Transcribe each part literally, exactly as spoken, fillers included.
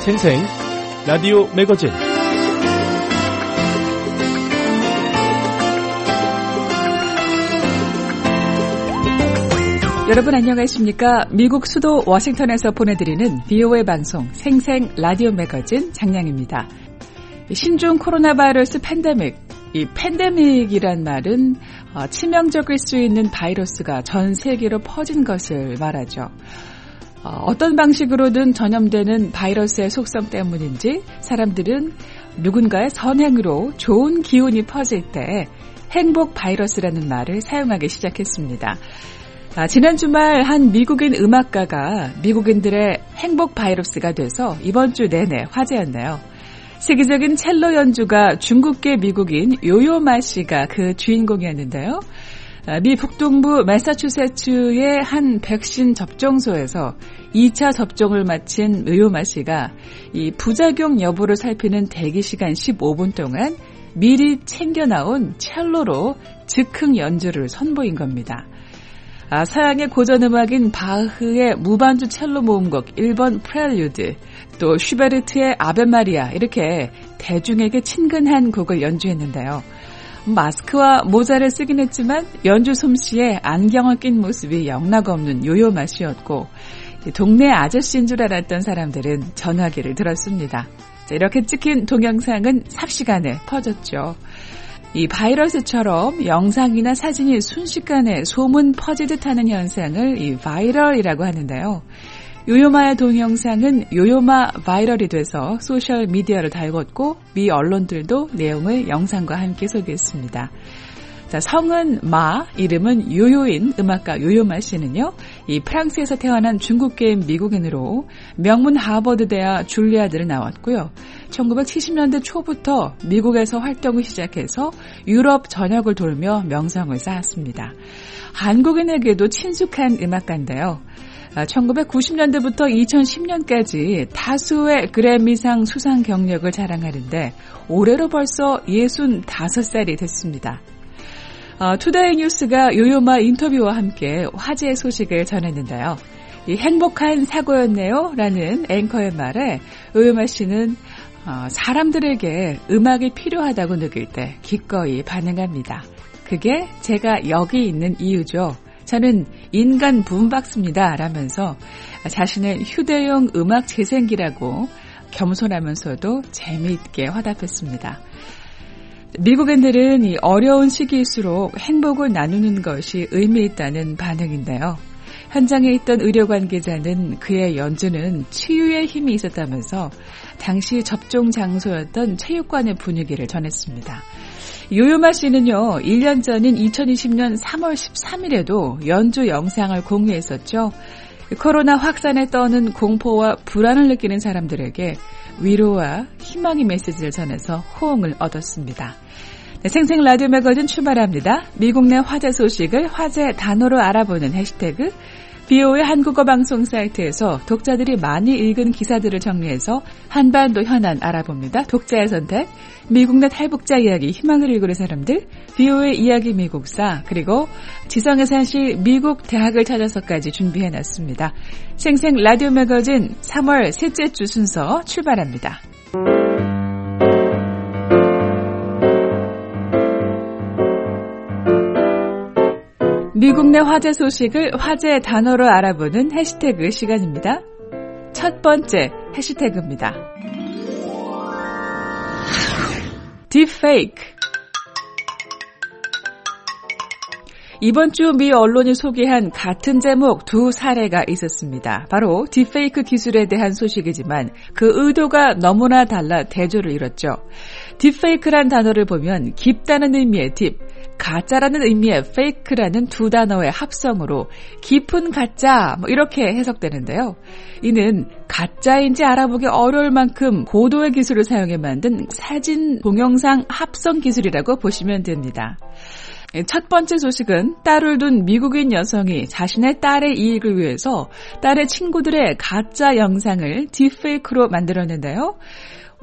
생생 라디오 매거진 여러분 안녕하십니까? 미국 수도 워싱턴에서 보내드리는 비오에이 방송 생생 라디오 매거진 장량입니다. 신종 코로나 바이러스 팬데믹, 이 팬데믹이란 말은 어, 치명적일 수 있는 바이러스가 전 세계로 퍼진 것을 말하죠. 어, 어떤 방식으로든 전염되는 바이러스의 속성 때문인지 사람들은 누군가의 선행으로 좋은 기운이 퍼질 때 행복 바이러스라는 말을 사용하기 시작했습니다. 아, 지난 주말 한 미국인 음악가가 미국인들의 행복 바이러스가 돼서 이번 주 내내 화제였네요. 세계적인 첼로 연주가 중국계 미국인 요요마 씨가 그 주인공이었는데요. 아, 미 북동부 매사추세츠의 한 백신 접종소에서 이 차 접종을 마친 요요마 씨가 이 부작용 여부를 살피는 대기 시간 십오 분 동안 미리 챙겨나온 첼로로 즉흥 연주를 선보인 겁니다. 아, 서양의 고전음악인 바흐의 무반주 첼로 모음곡 일 번 프렐류드, 또 슈베르트의 아베 마리아 이렇게 대중에게 친근한 곡을 연주했는데요. 마스크와 모자를 쓰긴 했지만 연주 솜씨에 안경을 낀 모습이 영락없는 요요마 씨였고 동네 아저씨인 줄 알았던 사람들은 전화기를 들었습니다. 자, 이렇게 찍힌 동영상은 삽시간에 퍼졌죠. 이 바이러스처럼 영상이나 사진이 순식간에 소문 퍼지듯 하는 현상을 이 바이럴이라고 하는데요. 요요마의 동영상은 요요마 바이럴이 돼서 소셜미디어를 달궜고 미 언론들도 내용을 영상과 함께 소개했습니다. 자, 성은 마, 이름은 요요인 음악가 요요마 씨는요, 이 프랑스에서 태어난 중국계인 미국인으로 명문 하버드대와 줄리아드를 나왔고요. 천구백칠십 년대 초부터 미국에서 활동을 시작해서 유럽 전역을 돌며 명성을 쌓았습니다. 한국인에게도 친숙한 음악가인데요. 천구백구십 년대부터 이천십 년까지 다수의 그래미상 수상 경력을 자랑하는데 올해로 벌써 예순다섯 살이 됐습니다. 어, 투데이 뉴스가 요요마 인터뷰와 함께 화제의 소식을 전했는데요. 이 행복한 사고였네요 라는 앵커의 말에 요요마 씨는 어, 사람들에게 음악이 필요하다고 느낄 때 기꺼이 반응합니다. 그게 제가 여기 있는 이유죠. 저는 인간 붐박스입니다 라면서 자신의 휴대용 음악 재생기라고 겸손하면서도 재미있게 화답했습니다. 미국인들은 이 어려운 시기일수록 행복을 나누는 것이 의미 있다는 반응인데요. 현장에 있던 의료 관계자는 그의 연주는 치유의 힘이 있었다면서 당시 접종 장소였던 체육관의 분위기를 전했습니다. 요요마 씨는요, 일 년 전인 이천이십 년 삼월 십삼일에도 연주 영상을 공유했었죠. 코로나 확산에 떠는 공포와 불안을 느끼는 사람들에게 위로와 희망의 메시지를 전해서 호응을 얻었습니다. 네, 생생 라디오 매거진 출발합니다. 미국 내 화제 소식을 화제 단어로 알아보는 해시태그 비오에이 한국어 방송 사이트에서 독자들이 많이 읽은 기사들을 정리해서 한반도 현안 알아봅니다. 독자의 선택, 미국 내 탈북자 이야기, 희망을 읽으는 사람들, 비오에이 이야기 미국사, 그리고 지성의 산시 미국 대학을 찾아서까지 준비해놨습니다. 생생 라디오 매거진 삼월 셋째 주 순서 출발합니다. 미국 내 화제 소식을 화제 단어로 알아보는 해시태그 시간입니다. 첫 번째 해시태그입니다. 딥페이크. 이번 주 미 언론이 소개한 같은 제목 두 사례가 있었습니다. 바로 딥페이크 기술에 대한 소식이지만 그 의도가 너무나 달라 대조를 이뤘죠. 딥페이크란 단어를 보면 깊다는 의미의 딥, 가짜라는 의미의 페이크라는 두 단어의 합성으로 깊은 가짜 뭐 이렇게 해석되는데요. 이는 가짜인지 알아보기 어려울 만큼 고도의 기술을 사용해 만든 사진 동영상 합성 기술이라고 보시면 됩니다. 첫 번째 소식은 딸을 둔 미국인 여성이 자신의 딸의 이익을 위해서 딸의 친구들의 가짜 영상을 딥페이크로 만들었는데요.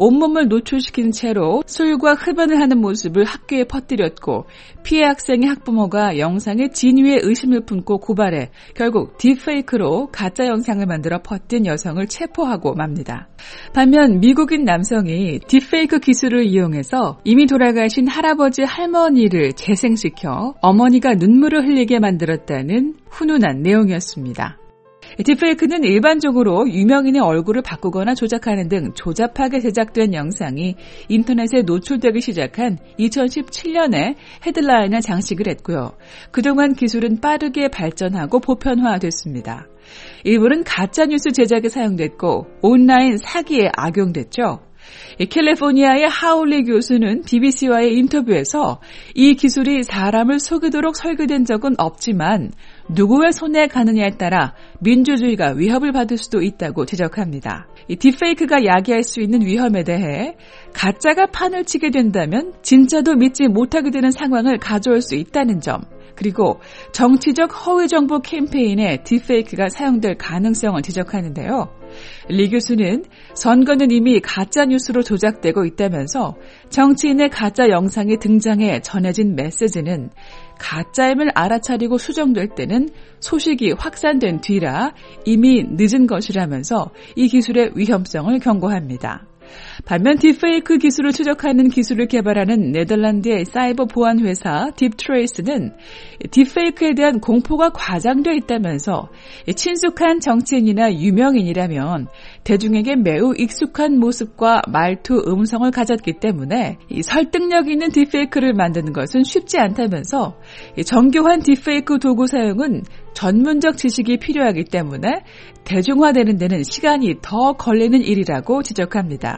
온몸을 노출시킨 채로 술과 흡연을 하는 모습을 학교에 퍼뜨렸고 피해 학생의 학부모가 영상에 진위의 의심을 품고 고발해 결국 딥페이크로 가짜 영상을 만들어 퍼뜨린 여성을 체포하고 맙니다. 반면 미국인 남성이 딥페이크 기술을 이용해서 이미 돌아가신 할아버지 할머니를 재생시켜 어머니가 눈물을 흘리게 만들었다는 훈훈한 내용이었습니다. 딥페이크는 일반적으로 유명인의 얼굴을 바꾸거나 조작하는 등 조잡하게 제작된 영상이 인터넷에 노출되기 시작한 이천십칠 년에 헤드라인을 장식을 했고요. 그동안 기술은 빠르게 발전하고 보편화됐습니다. 일부는 가짜뉴스 제작에 사용됐고 온라인 사기에 악용됐죠. 캘리포니아의 하울리 교수는 비비씨와의 인터뷰에서 이 기술이 사람을 속이도록 설계된 적은 없지만 누구의 손에 가느냐에 따라 민주주의가 위협을 받을 수도 있다고 지적합니다. 이 딥페이크가 야기할 수 있는 위험에 대해 가짜가 판을 치게 된다면 진짜도 믿지 못하게 되는 상황을 가져올 수 있다는 점, 그리고 정치적 허위정보 캠페인에 딥페이크가 사용될 가능성을 지적하는데요. 리 교수는 선거는 이미 가짜뉴스로 조작되고 있다면서 정치인의 가짜 영상이 등장해 전해진 메시지는 가짜임을 알아차리고 수정될 때는 소식이 확산된 뒤라 이미 늦은 것이라면서 이 기술의 위험성을 경고합니다. 반면 딥페이크 기술을 추적하는 기술을 개발하는 네덜란드의 사이버 보안 회사 딥트레이스는 딥페이크에 대한 공포가 과장되어 있다면서 친숙한 정치인이나 유명인이라면 대중에게 매우 익숙한 모습과 말투, 음성을 가졌기 때문에 설득력 있는 딥페이크를 만드는 것은 쉽지 않다면서 정교한 딥페이크 도구 사용은 전문적 지식이 필요하기 때문에 대중화되는 데는 시간이 더 걸리는 일이라고 지적합니다.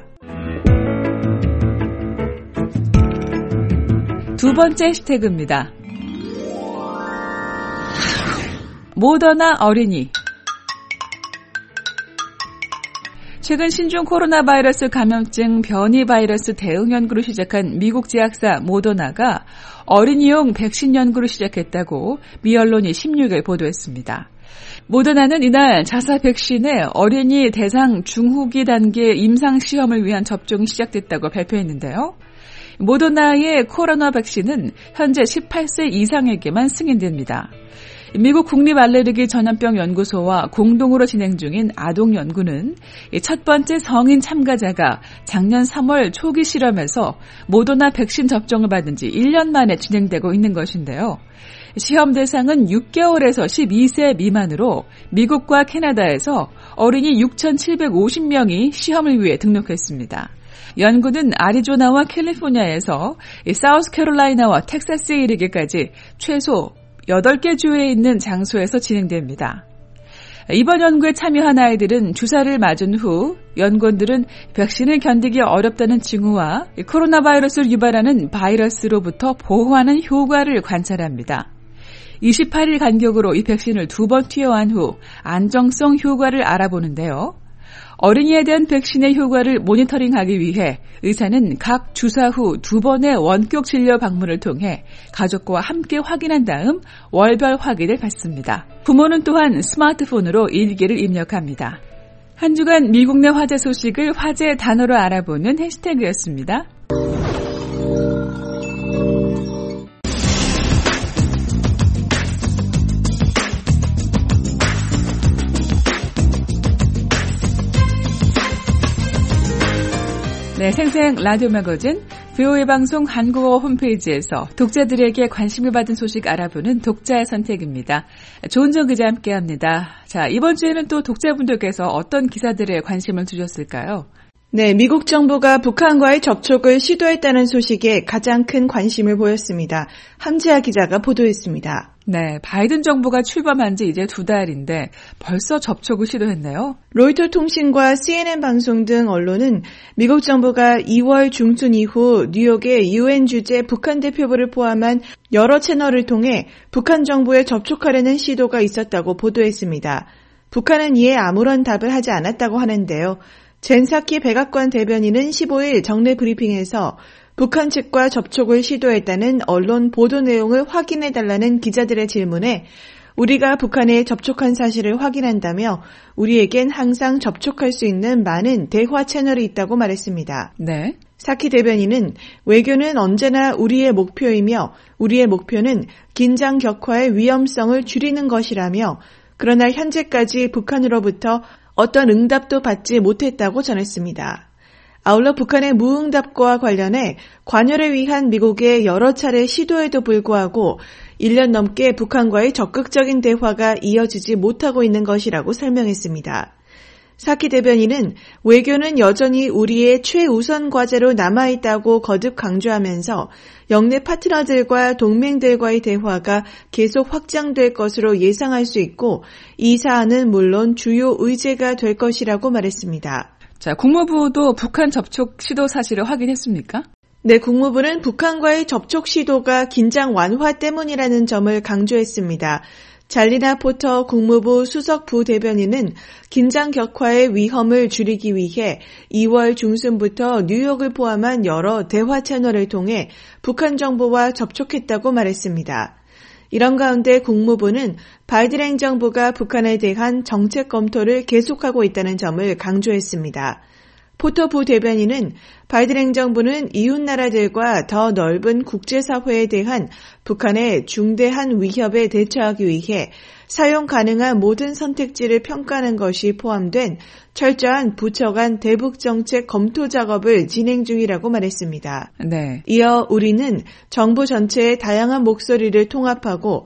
두 번째 해시태그입니다. 모더나 어린이. 최근 신종 코로나 바이러스 감염증 변이 바이러스 대응 연구를 시작한 미국 제약사 모더나가 어린이용 백신 연구를 시작했다고 미 언론이 십육 일 보도했습니다. 모더나는 이날 자사 백신의 어린이 대상 중후기 단계 임상 시험을 위한 접종이 시작됐다고 발표했는데요. 모더나의 코로나 백신은 현재 십팔 세 이상에게만 승인됩니다. 미국 국립알레르기 전염병 연구소와 공동으로 진행 중인 아동 연구는 첫 번째 성인 참가자가 작년 삼월 초기 실험에서 모더나 백신 접종을 받은 지 일 년 만에 진행되고 있는 것인데요. 시험 대상은 육 개월에서 십이 세 미만으로 미국과 캐나다에서 어린이 육천칠백오십 명이 시험을 위해 등록했습니다. 연구는 아리조나와 캘리포니아에서 사우스캐롤라이나와 텍사스에 이르기까지 최소 여덟 개 주에 있는 장소에서 진행됩니다. 이번 연구에 참여한 아이들은 주사를 맞은 후 연구원들은 백신을 견디기 어렵다는 징후와 코로나 바이러스를 유발하는 바이러스로부터 보호하는 효과를 관찰합니다. 이십팔 일 간격으로 이 백신을 두 번 투여한 후 안정성 효과를 알아보는데요. 어린이에 대한 백신의 효과를 모니터링하기 위해 의사는 각 주사 후 두 번의 원격 진료 방문을 통해 가족과 함께 확인한 다음 월별 확인을 받습니다. 부모는 또한 스마트폰으로 일기를 입력합니다. 한 주간 미국 내 화제 소식을 화제 단어로 알아보는 해시태그였습니다. 네, 생생 라디오 매거진 브이오에이 방송 한국어 홈페이지에서 독자들에게 관심을 받은 소식 알아보는 독자의 선택입니다. 조은정 기자 함께합니다. 자, 이번 주에는 또 독자분들께서 어떤 기사들에 관심을 두셨을까요? 네, 미국 정부가 북한과의 접촉을 시도했다는 소식에 가장 큰 관심을 보였습니다. 함지아 기자가 보도했습니다. 네, 바이든 정부가 출범한 지 이제 두 달인데 벌써 접촉을 시도했네요. 로이터 통신과 씨엔엔 방송 등 언론은 미국 정부가 이월 중순 이후 뉴욕의 유엔 주재 북한 대표부를 포함한 여러 채널을 통해 북한 정부에 접촉하려는 시도가 있었다고 보도했습니다. 북한은 이에 아무런 답을 하지 않았다고 하는데요. 젠사키 백악관 대변인은 십오 일 정례 브리핑에서 북한 측과 접촉을 시도했다는 언론 보도 내용을 확인해달라는 기자들의 질문에 우리가 북한에 접촉한 사실을 확인한다며 우리에겐 항상 접촉할 수 있는 많은 대화 채널이 있다고 말했습니다. 네. 사키 대변인은 외교는 언제나 우리의 목표이며 우리의 목표는 긴장 격화의 위험성을 줄이는 것이라며 그러나 현재까지 북한으로부터 어떤 응답도 받지 못했다고 전했습니다. 아울러 북한의 무응답과 관련해 관여를 위한 미국의 여러 차례 시도에도 불구하고 일 년 넘게 북한과의 적극적인 대화가 이어지지 못하고 있는 것이라고 설명했습니다. 사키 대변인은 외교는 여전히 우리의 최우선 과제로 남아있다고 거듭 강조하면서 영내 파트너들과 동맹들과의 대화가 계속 확장될 것으로 예상할 수 있고 이 사안은 물론 주요 의제가 될 것이라고 말했습니다. 자, 국무부도 북한 접촉 시도 사실을 확인했습니까? 네, 국무부는 북한과의 접촉 시도가 긴장 완화 때문이라는 점을 강조했습니다. 잘리나 포터 국무부 수석 부대변인은 긴장 격화의 위험을 줄이기 위해 이월 중순부터 뉴욕을 포함한 여러 대화 채널을 통해 북한 정부와 접촉했다고 말했습니다. 이런 가운데 국무부는 바이든 행정부가 북한에 대한 정책 검토를 계속하고 있다는 점을 강조했습니다. 포터 부대변인은 바이든 행정부는 이웃나라들과 더 넓은 국제사회에 대한 북한의 중대한 위협에 대처하기 위해 사용 가능한 모든 선택지를 평가하는 것이 포함된 철저한 부처 간 대북 정책 검토 작업을 진행 중이라고 말했습니다. 네. 이어 우리는 정부 전체의 다양한 목소리를 통합하고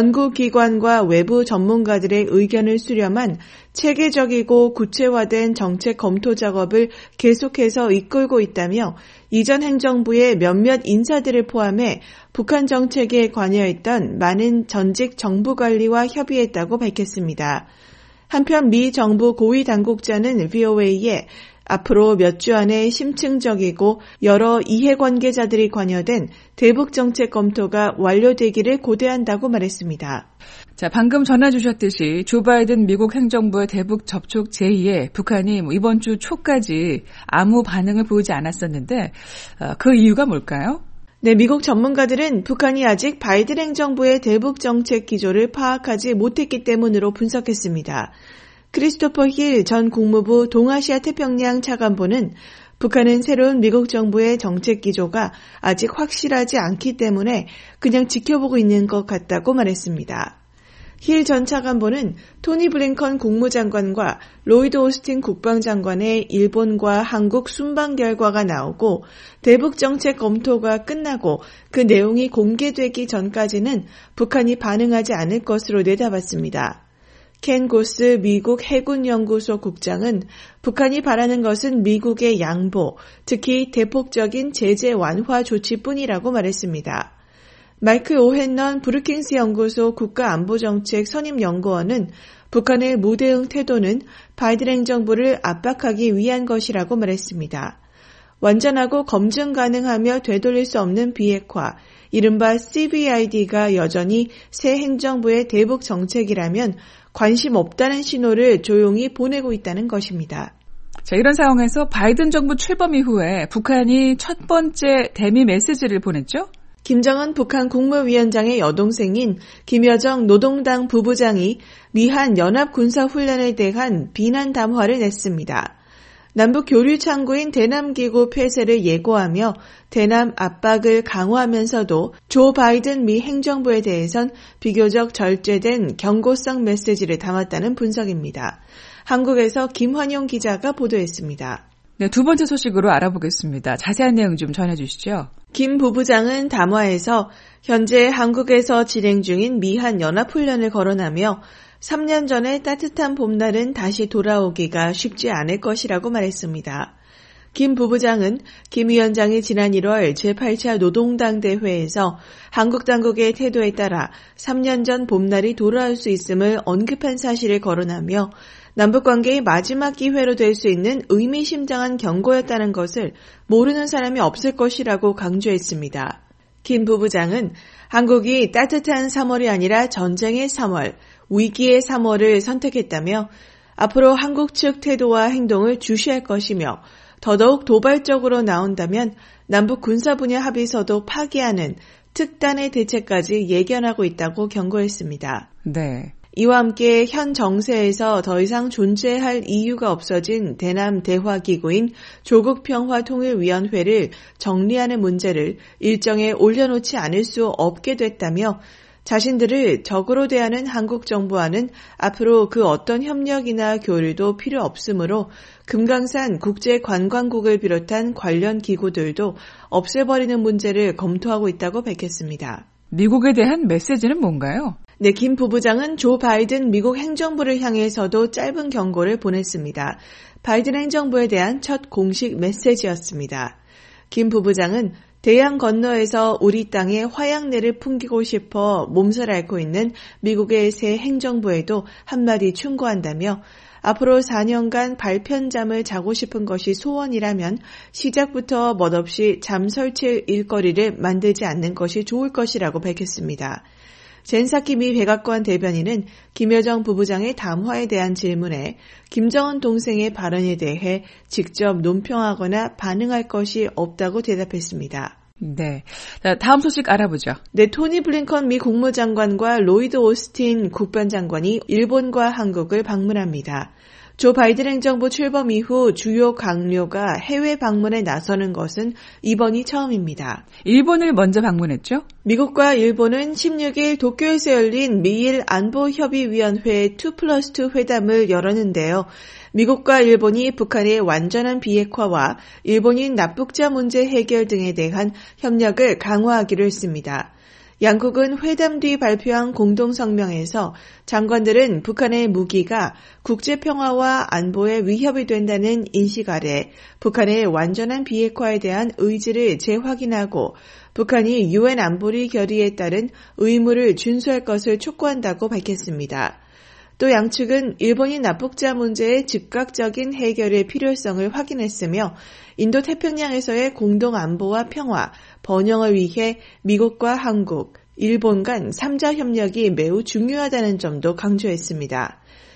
연구기관과 외부 전문가들의 의견을 수렴한 체계적이고 구체화된 정책 검토 작업을 계속해서 이끌고 있다며 이전 행정부의 몇몇 인사들을 포함해 북한 정책에 관여했던 많은 전직 정부 관리와 협의했다고 밝혔습니다. 한편 미 정부 고위 당국자는 브이오에이에 앞으로 몇 주 안에 심층적이고 여러 이해관계자들이 관여된 대북 정책 검토가 완료되기를 고대한다고 말했습니다. 자, 방금 전해 주셨듯이 조 바이든 미국 행정부의 대북 접촉 제의에 북한이 이번 주 초까지 아무 반응을 보이지 않았었는데 그 이유가 뭘까요? 네, 미국 전문가들은 북한이 아직 바이든 행정부의 대북 정책 기조를 파악하지 못했기 때문으로 분석했습니다. 크리스토퍼 힐 전 국무부 동아시아 태평양 차관보는 북한은 새로운 미국 정부의 정책 기조가 아직 확실하지 않기 때문에 그냥 지켜보고 있는 것 같다고 말했습니다. 힐 전 차관보는 토니 블링컨 국무장관과 로이드 오스틴 국방장관의 일본과 한국 순방 결과가 나오고 대북 정책 검토가 끝나고 그 내용이 공개되기 전까지는 북한이 반응하지 않을 것으로 내다봤습니다. 켄 고스 미국 해군연구소 국장은 북한이 바라는 것은 미국의 양보, 특히 대폭적인 제재 완화 조치뿐이라고 말했습니다. 마이클 오헨넌 브루킹스 연구소 국가안보정책 선임연구원은 북한의 무대응 태도는 바이든 행정부를 압박하기 위한 것이라고 말했습니다. 완전하고 검증 가능하며 되돌릴 수 없는 비핵화, 이른바 씨비아이디가 여전히 새 행정부의 대북 정책이라면 관심 없다는 신호를 조용히 보내고 있다는 것입니다. 자, 이런 상황에서 바이든 정부 출범 이후에 북한이 첫 번째 대미 메시지를 보냈죠? 김정은 북한 국무위원장의 여동생인 김여정 노동당 부부장이 미한 연합군사훈련에 대한 비난 담화를 냈습니다. 남북 교류 창구인 대남기구 폐쇄를 예고하며 대남 압박을 강화하면서도 조 바이든 미 행정부에 대해선 비교적 절제된 경고성 메시지를 담았다는 분석입니다. 한국에서 김환용 기자가 보도했습니다. 네, 두 번째 소식으로 알아보겠습니다. 자세한 내용 좀 전해주시죠. 김 부부장은 담화에서 현재 한국에서 진행 중인 미한 연합훈련을 거론하며 삼 년 전의 따뜻한 봄날은 다시 돌아오기가 쉽지 않을 것이라고 말했습니다. 김 부부장은 김 위원장이 지난 일월 제팔 차 노동당 대회에서 한국 당국의 태도에 따라 삼 년 전 봄날이 돌아올 수 있음을 언급한 사실을 거론하며 남북관계의 마지막 기회로 될 수 있는 의미심장한 경고였다는 것을 모르는 사람이 없을 것이라고 강조했습니다. 김 부부장은 한국이 따뜻한 삼월이 아니라 전쟁의 삼월, 위기의 삼월을 선택했다며 앞으로 한국 측 태도와 행동을 주시할 것이며 더더욱 도발적으로 나온다면 남북 군사 분야 합의서도 파기하는 특단의 대책까지 예견하고 있다고 경고했습니다. 네. 이와 함께 현 정세에서 더 이상 존재할 이유가 없어진 대남 대화기구인 조국평화통일위원회를 정리하는 문제를 일정에 올려놓지 않을 수 없게 됐다며 자신들을 적으로 대하는 한국 정부와는 앞으로 그 어떤 협력이나 교류도 필요 없으므로 금강산 국제관광국을 비롯한 관련 기구들도 없애버리는 문제를 검토하고 있다고 밝혔습니다. 미국에 대한 메시지는 뭔가요? 네, 김 부부장은 조 바이든 미국 행정부를 향해서도 짧은 경고를 보냈습니다. 바이든 행정부에 대한 첫 공식 메시지였습니다. 김 부부장은 대양 건너에서 우리 땅에 화양내를 풍기고 싶어 몸살 앓고 있는 미국의 새 행정부에도 한마디 충고한다며 앞으로 사 년간 발편잠을 자고 싶은 것이 소원이라면 시작부터 멋없이 잠 설칠 일거리를 만들지 않는 것이 좋을 것이라고 밝혔습니다. 젠사키 미 백악관 대변인은 김여정 부부장의 담화에 대한 질문에 김정은 동생의 발언에 대해 직접 논평하거나 반응할 것이 없다고 대답했습니다. 네. 다음 소식 알아보죠. 네, 토니 블링컨 미 국무장관과 로이드 오스틴 국방장관이 일본과 한국을 방문합니다. 조 바이든 행정부 출범 이후 주요 강료가 해외 방문에 나서는 것은 이번이 처음입니다. 일본을 먼저 방문했죠? 미국과 일본은 십육 일 도쿄에서 열린 미일 안보협의위원회 이 플러스 이 회담을 열었는데요. 미국과 일본이 북한의 완전한 비핵화와 일본인 납북자 문제 해결 등에 대한 협력을 강화하기로 했습니다. 양국은 회담 뒤 발표한 공동성명에서 장관들은 북한의 무기가 국제평화와 안보에 위협이 된다는 인식 아래 북한의 완전한 비핵화에 대한 의지를 재확인하고 북한이 유엔 안보리 결의에 따른 의무를 준수할 것을 촉구한다고 밝혔습니다. 또 양측은 일본인 납북자 문제의 즉각적인 해결의 필요성을 확인했으며 인도태평양에서의 공동 안보와 평화, 번영을 위해 미국과 한국, 일본 간 삼자 협력이 매우 중요하다는 점도 강조했습니다.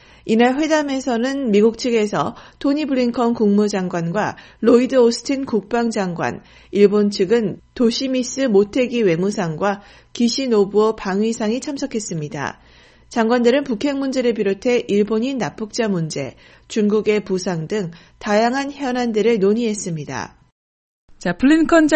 이날 회담에서는 미국 측에서 토니 블링컨 국무장관과 로이드 오스틴 국방장관, 일본 측은 도시미스 모테기 외무상과 기시 노부오 방위상이 참석했습니다. 장관들은 북핵 문제를 비롯해 일본인 납북자 문제, 중국의 부상 등 다양한 현안들을 논의했습니다. 자, 블링컨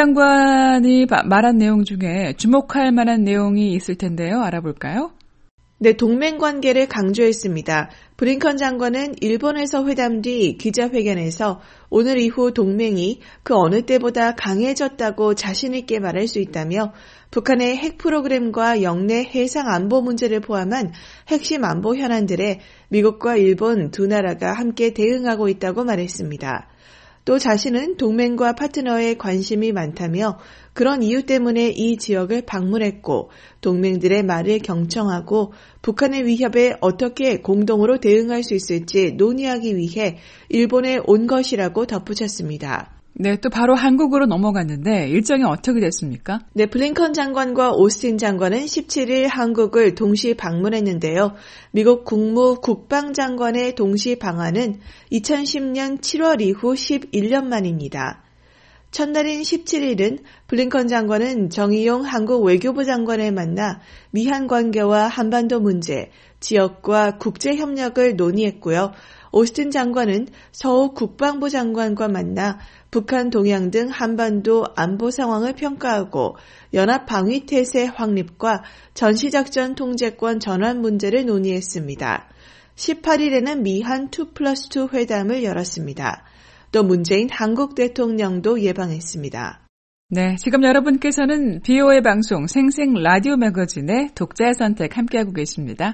장관이 말한 내용 중에 주목할 만한 내용이 있을 텐데요. 알아볼까요? 네, 동맹 관계를 강조했습니다. 블링컨 장관은 일본에서 회담 뒤 기자회견에서 오늘 이후 동맹이 그 어느 때보다 강해졌다고 자신 있게 말할 수 있다며 북한의 핵 프로그램과 영내 해상 안보 문제를 포함한 핵심 안보 현안들에 미국과 일본 두 나라가 함께 대응하고 있다고 말했습니다. 또 자신은 동맹과 파트너에 관심이 많다며 그런 이유 때문에 이 지역을 방문했고 동맹들의 말을 경청하고 북한의 위협에 어떻게 공동으로 대응할 수 있을지 논의하기 위해 일본에 온 것이라고 덧붙였습니다. 네, 또 바로 한국으로 넘어갔는데 일정이 어떻게 됐습니까? 네, 블링컨 장관과 오스틴 장관은 십칠 일 한국을 동시 방문했는데요. 미국 국무 국방장관의 동시 방한은 이천십 년 칠월 이후 십일 년 만입니다. 첫날인 십칠 일은 블링컨 장관은 정의용 한국 외교부 장관을 만나 미한 관계와 한반도 문제, 지역과 국제협력을 논의했고요. 오스틴 장관은 서욱 국방부 장관과 만나 북한 동향 등 한반도 안보 상황을 평가하고 연합방위태세 확립과 전시작전 통제권 전환 문제를 논의했습니다. 십팔 일에는 미한 이 플러스 이 회담을 열었습니다. 또 문재인 한국 대통령도 예방했습니다. 네, 지금 여러분께서는 비오에이 방송 생생 라디오 매거진의 독자의 선택 함께하고 계십니다.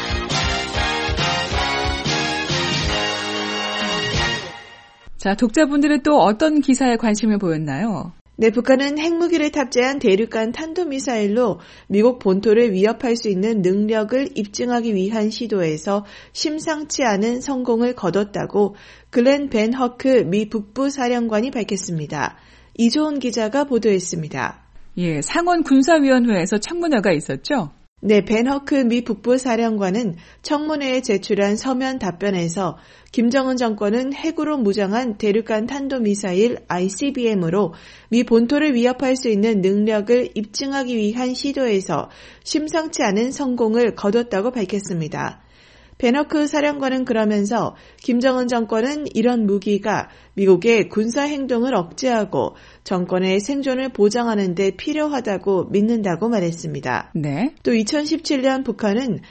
자, 독자분들은 또 어떤 기사에 관심을 보였나요? 네, 북한은 핵무기를 탑재한 대륙간 탄도미사일로 미국 본토를 위협할 수 있는 능력을 입증하기 위한 시도에서 심상치 않은 성공을 거뒀다고 글렌 벤 허크 미 북부 사령관이 밝혔습니다. 이조은 기자가 보도했습니다. 예, 상원 군사위원회에서 청문회가 있었죠? 네, 벤 허크 미 북부사령관은 청문회에 제출한 서면 답변에서 김정은 정권은 핵으로 무장한 대륙간 탄도미사일 아이씨비엠으로 미 본토를 위협할 수 있는 능력을 입증하기 위한 시도에서 심상치 않은 성공을 거뒀다고 밝혔습니다. 벤 허크 사령관은 그러면서 김정은 정권은 이런 무기가 미국의 군사 행동을 억제하고 정권의 생존을 보장하는 데 필요하다고 믿는다고 말했습니다. 네. 또 이천십칠 년 북한은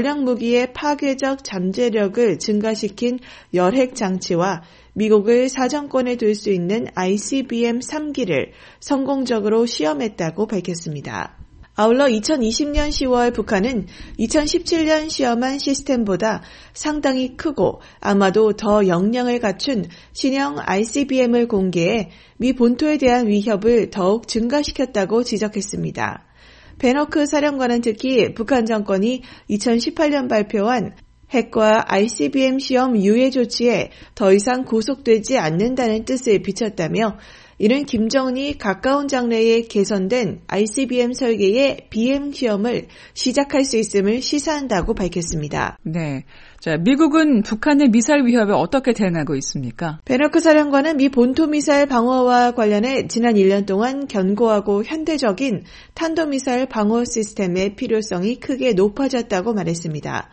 전략무기의 파괴적 잠재력을 증가시킨 열핵 장치와 미국을 사정권에 둘 수 있는 아이씨비엠 삼 기를 성공적으로 시험했다고 밝혔습니다. 아울러 이천이십 년 시월 북한은 이천십칠 년 시험한 시스템보다 상당히 크고 아마도 더 역량을 갖춘 신형 아이씨비엠을 공개해 미 본토에 대한 위협을 더욱 증가시켰다고 지적했습니다. 벤 허크 사령관은 특히 북한 정권이 이천십팔 년 발표한 핵과 아이씨비엠 시험 유예 조치에 더 이상 구속되지 않는다는 뜻을 비췄다며 이는 김정은이 가까운 장래에 개선된 아이씨비엠 설계의 비엠 시험을 시작할 수 있음을 시사한다고 밝혔습니다. 네. 자, 미국은 북한의 미사일 위협에 어떻게 대응하고 있습니까? 벤 허크 사령관은 미 본토 미사일 방어와 관련해 지난 일 년 동안 견고하고 현대적인 탄도미사일 방어 시스템의 필요성이 크게 높아졌다고 말했습니다.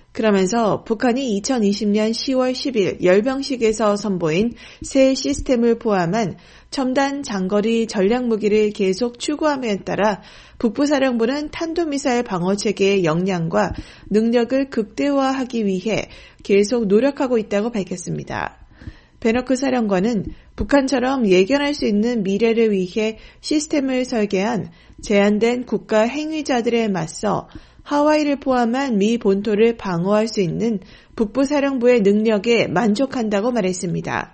그러면서 북한이 이천이십 년 시월 십일 열병식에서 선보인 새 시스템을 포함한 첨단 장거리 전략무기를 계속 추구함에 따라 북부사령부는 탄도미사일 방어체계의 역량과 능력을 극대화하기 위해 계속 노력하고 있다고 밝혔습니다. 벤 허크 사령관은 북한처럼 예견할 수 있는 미래를 위해 시스템을 설계한 제한된 국가 행위자들에 맞서 하와이를 포함한 미 본토를 방어할 수 있는 북부사령부의 능력에 만족한다고 말했습니다.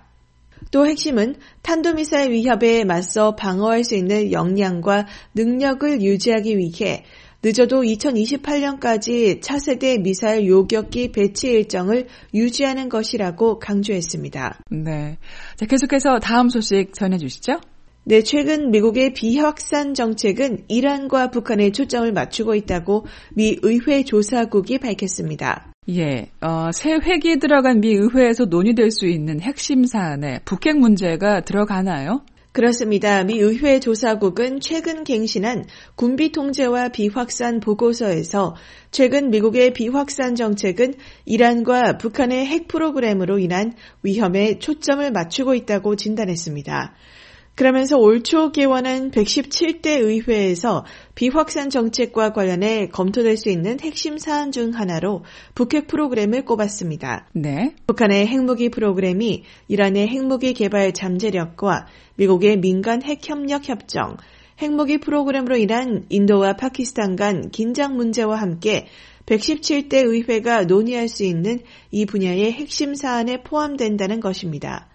또 핵심은 탄도미사일 위협에 맞서 방어할 수 있는 역량과 능력을 유지하기 위해 늦어도 이천이십팔 년까지 차세대 미사일 요격기 배치 일정을 유지하는 것이라고 강조했습니다. 네. 자, 계속해서 다음 소식 전해주시죠. 네, 최근 미국의 비확산 정책은 이란과 북한에 초점을 맞추고 있다고 미 의회 조사국이 밝혔습니다. 예, 어, 새 회기에 들어간 미 의회에서 논의될 수 있는 핵심 사안에 북핵 문제가 들어가나요? 그렇습니다. 미 의회 조사국은 최근 갱신한 군비 통제와 비확산 보고서에서 최근 미국의 비확산 정책은 이란과 북한의 핵 프로그램으로 인한 위험에 초점을 맞추고 있다고 진단했습니다. 그러면서 올 초 개원한 백십칠 대 의회에서 비확산 정책과 관련해 검토될 수 있는 핵심 사안 중 하나로 북핵 프로그램을 꼽았습니다. 네. 북한의 핵무기 프로그램이 이란의 핵무기 개발 잠재력과 미국의 민간 핵협력 협정, 핵무기 프로그램으로 인한 인도와 파키스탄 간 긴장 문제와 함께 백십칠 대 의회가 논의할 수 있는 이 분야의 핵심 사안에 포함된다는 것입니다.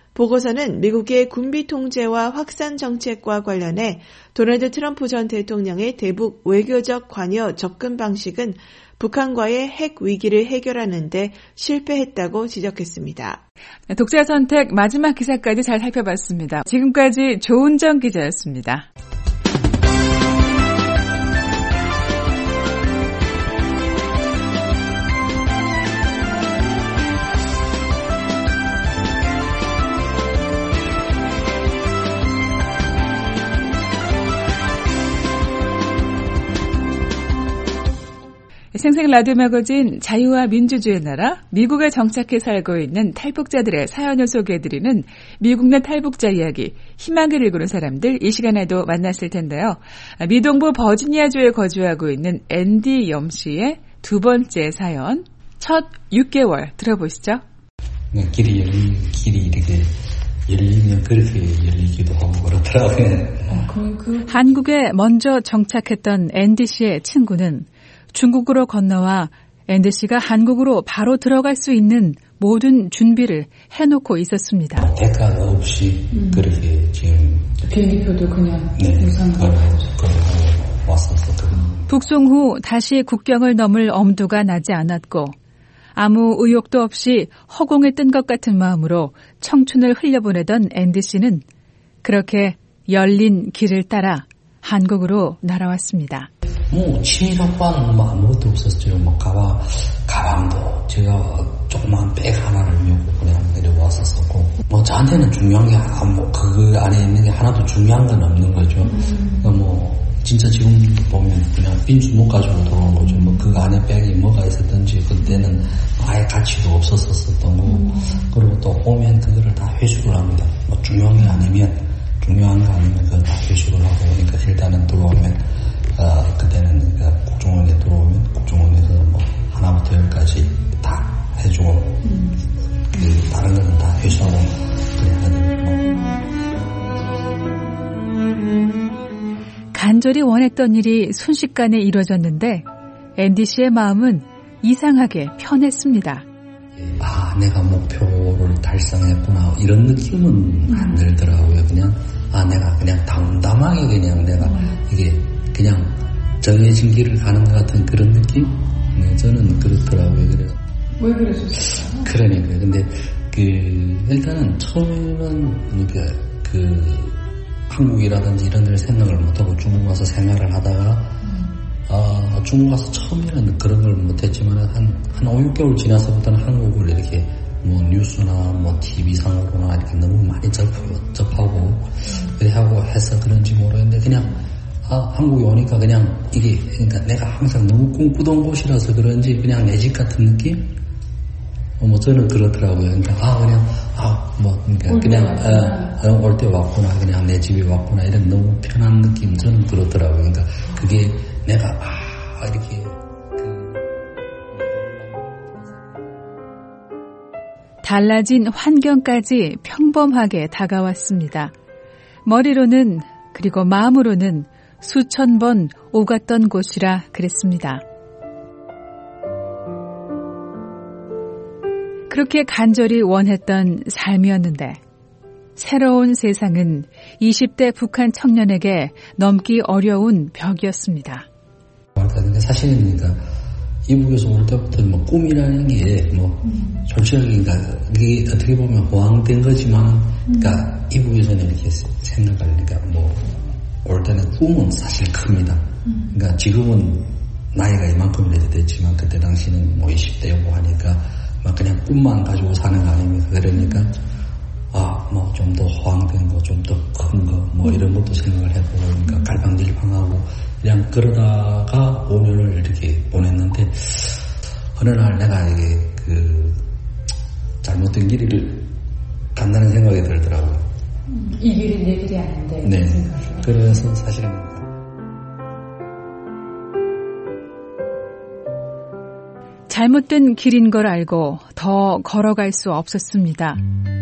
보고서는 미국의 군비 통제와 확산 정책과 관련해 도널드 트럼프 전 대통령의 대북 외교적 관여 접근 방식은 북한과의 핵 위기를 해결하는 데 실패했다고 지적했습니다. 독자 선택 마지막 기사까지 잘 살펴봤습니다. 지금까지 조은정 기자였습니다. 생생 라디오 매거진 자유와 민주주의 나라 미국에 정착해 살고 있는 탈북자들의 사연을 소개해드리는 미국 내 탈북자 이야기 희망을 일구는 사람들 이 시간에도 만났을 텐데요. 미동부 버지니아주에 거주하고 있는 앤디 염 씨의 두 번째 사연 첫 육 개월 들어보시죠. 길이 열리 길이 이렇게 열리면 그렇게 열리기도 하고 그렇더라고요. 어, 그, 그... 한국에 먼저 정착했던 앤디 씨의 친구는 중국으로 건너와 앤디 씨가 한국으로 바로 들어갈 수 있는 모든 준비를 해놓고 있었습니다. 대가가 없이 음. 그렇게 지금 비행기표도 그냥 네, 무상으로 왔었어. 북송 후 다시 국경을 넘을 엄두가 나지 않았고 아무 의욕도 없이 허공에 뜬 것 같은 마음으로 청춘을 흘려보내던 앤디 씨는 그렇게 열린 길을 따라 한국으로 날아왔습니다. 뭐 취미라고는 뭐 아무것도 없었죠. 뭐 가방, 가방도 제가 조그만 백 하나를 메고 그냥 내려왔었었고, 뭐 저한테는 중요한 게 뭐 그 안에 있는 게 하나도 중요한 건 없는 거죠. 음. 그러니까 뭐 진짜 지금 보면 그냥 빈 주먹 가지고 돌아온 거죠. 뭐 그 안에 백이 뭐가 있었던지 그때는 아예 가치도 없었었던 거고, 음. 그리고 또 오면 그거를 다 회수를 합니다. 뭐 중요한 게 아니면 중요한 거 아니면 그걸 다 회수를 하고, 그러니까 일단은 들어오면 어, 그때는 그러니까 국정원에 들어오면 국정원에서 뭐 하나부터 열까지 다 해주고, 음. 그 다른 거는 다 회수하고 그래야 되는 뭐. 간절히 원했던 일이 순식간에 이루어졌는데 앤디 씨의 마음은 이상하게 편했습니다. 아, 내가 목표를 달성했구나 이런 느낌은 안 들더라고요. 그냥 아, 내가 그냥 담담하게 그냥 내가 이게 그냥 정해진 길을 가는 것 같은 그런 느낌? 네, 저는 그렇더라고요. 그래요. 왜 그러셨어요? 그러니까 근데 그 일단은 처음에는 그러니까 그 한국이라든지 이런 데를 생각을 못하고 중국 와서 생활을 하다가 음. 아, 중국 와서 처음에는 그런 걸 못했지만 한, 한 오, 육 개월 지나서부터는 한국을 이렇게 뭐 뉴스나 뭐 티비상으로나 이렇게 너무 많이 접, 접하고 음. 그래 하고 해서 그런지 모르겠는데 그냥 아, 한국에 오니까 그냥 이게 그러니까 내가 항상 너무 꿈꾸던 곳이라서 그런지 그냥 내 집 같은 느낌? 어, 뭐 저는 그렇더라고요. 그러니까 아 그냥 아 뭐 그러니까 그냥 어, 올 때 왔구나, 그냥 내 집에 왔구나 이런 너무 편한 느낌 저는 그렇더라고요. 그러니까 그게 내가 아 이렇게 그 달라진 환경까지 평범하게 다가왔습니다. 머리로는 그리고 마음으로는 수천 번 오갔던 곳이라 그랬습니다. 그렇게 간절히 원했던 삶이었는데 새로운 세상은 이십 대 북한 청년에게 넘기 어려운 벽이었습니다. 그러니까 사실은 그러니까 이북에서 올 때부터 뭐 꿈이라는 게 뭐 음. 솔직하게 그러니까 이게 어떻게 보면 호황된 거지만 그러니까 음. 이북에서는 이렇게 생각을 그러니까 뭐 올 때는 꿈은 사실 큽니다. 음. 그러니까 지금은 나이가 이만큼이라도 됐지만 그때 당시는 뭐 이십 대고 하니까 막 그냥 꿈만 가지고 사는 거 아닙니까? 그러니까 아 뭐 좀 더 호황된 거, 좀 더 큰 거 뭐 이런 것도 생각을 해보고 그러니까 갈팡질팡하고 그냥 그러다가 오 년을 이렇게 보냈는데 어느 날 내가 이게 그 잘못된 길을 간다는 생각이 들더라고요. 이 길은 내 길이 아닌데. 네. 그래서 사실은 잘못된 길인 걸 알고 더 걸어갈 수 없었습니다.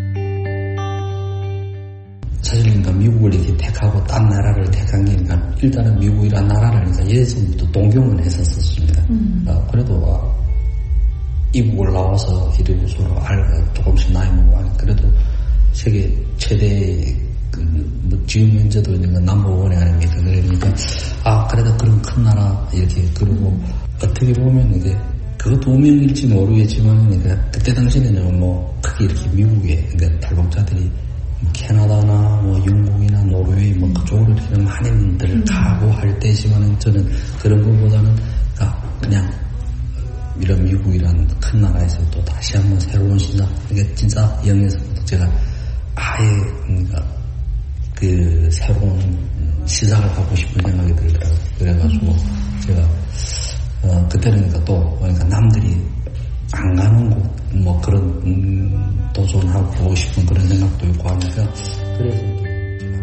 사실 그러니까 미국을 이렇게 택하고 딴 나라를 택한 게 그러니까 일단은 미국이란 나라를 그러니까 예전부터 동경은 했었습니다. 음. 어, 그래도 어, 이북을 나와서 이리고 서로 알고 조금씩 나이 먹고 하니 그래도 세계 최대 그 뭐 지금 현재도 있는 넘버원에 하는 게 그러니까 아 그래도 그런 큰 나라 이렇게 그러고 음. 어떻게 보면 이게 그것도 운명일지 모르겠지만 그러니까 그때 당시에는 뭐 크게 이렇게 미국에 그러니까 탈북자들이 뭐 캐나다나 뭐 영국이나 노르웨이 뭐 그쪽으로 이렇게 많이들 음. 가고 할 때지만은 저는 그런 것보다는 그냥 이런 미국이란 큰 나라에서 또 다시 한번 새로운 시작 이게 진짜 영에서부터 제가 아예 그러니까 그 새로운 시작을 하고 싶은 생각이 들더라고요. 그래가지고 음. 제가 어 그때는 그러니까 또 그러니까 남들이 안 가는 곳 뭐 그런 음, 도전하고 싶은 그런 생각도 있고 하니까 그래서 제가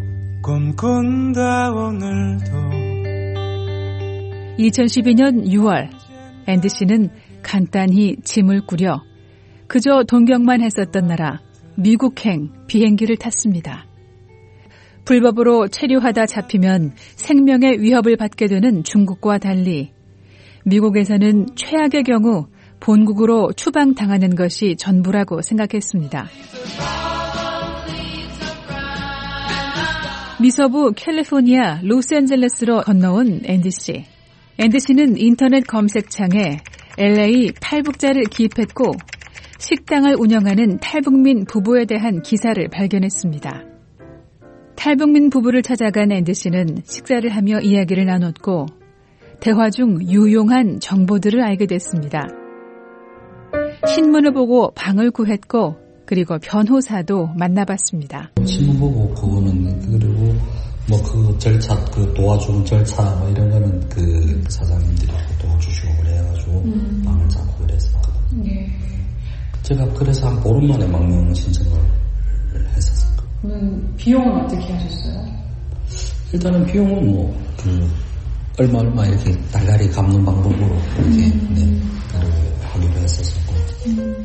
꿈꾼다 오늘도 이천십이 년 유월 앤디 씨는 간단히 짐을 꾸려 그저 동경만 했었던 나라 미국행 비행기를 탔습니다. 불법으로 체류하다 잡히면 생명의 위협을 받게 되는 중국과 달리 미국에서는 최악의 경우 본국으로 추방당하는 것이 전부라고 생각했습니다. 미서부 캘리포니아 로스앤젤레스로 건너온 앤디 씨. 앤디 씨는 인터넷 검색창에 엘에이 탈북자를 기입했고 식당을 운영하는 탈북민 부부에 대한 기사를 발견했습니다. 탈북민 부부를 찾아간 앤디 씨는 식사를 하며 이야기를 나눴고 대화 중 유용한 정보들을 알게 됐습니다. 신문을 보고 방을 구했고 그리고 변호사도 만나봤습니다. 신문 보고 그거는 그리고 뭐 그 절차 그 도와주는 절차 뭐 이런 거는 그 사장님들이 도와주시고 그래가지고 음. 방을 잡고 그랬었거든요. 네. 제가 그래서 한 보름 만에 망명 신청을 했었어요. 그럼 비용은 어떻게 하셨어요? 일단은 비용은 뭐 그 얼마 얼마 이렇게 달달이 갚는 방법으로 이렇게 음. 네, 따로 하기로 했었었고. 음.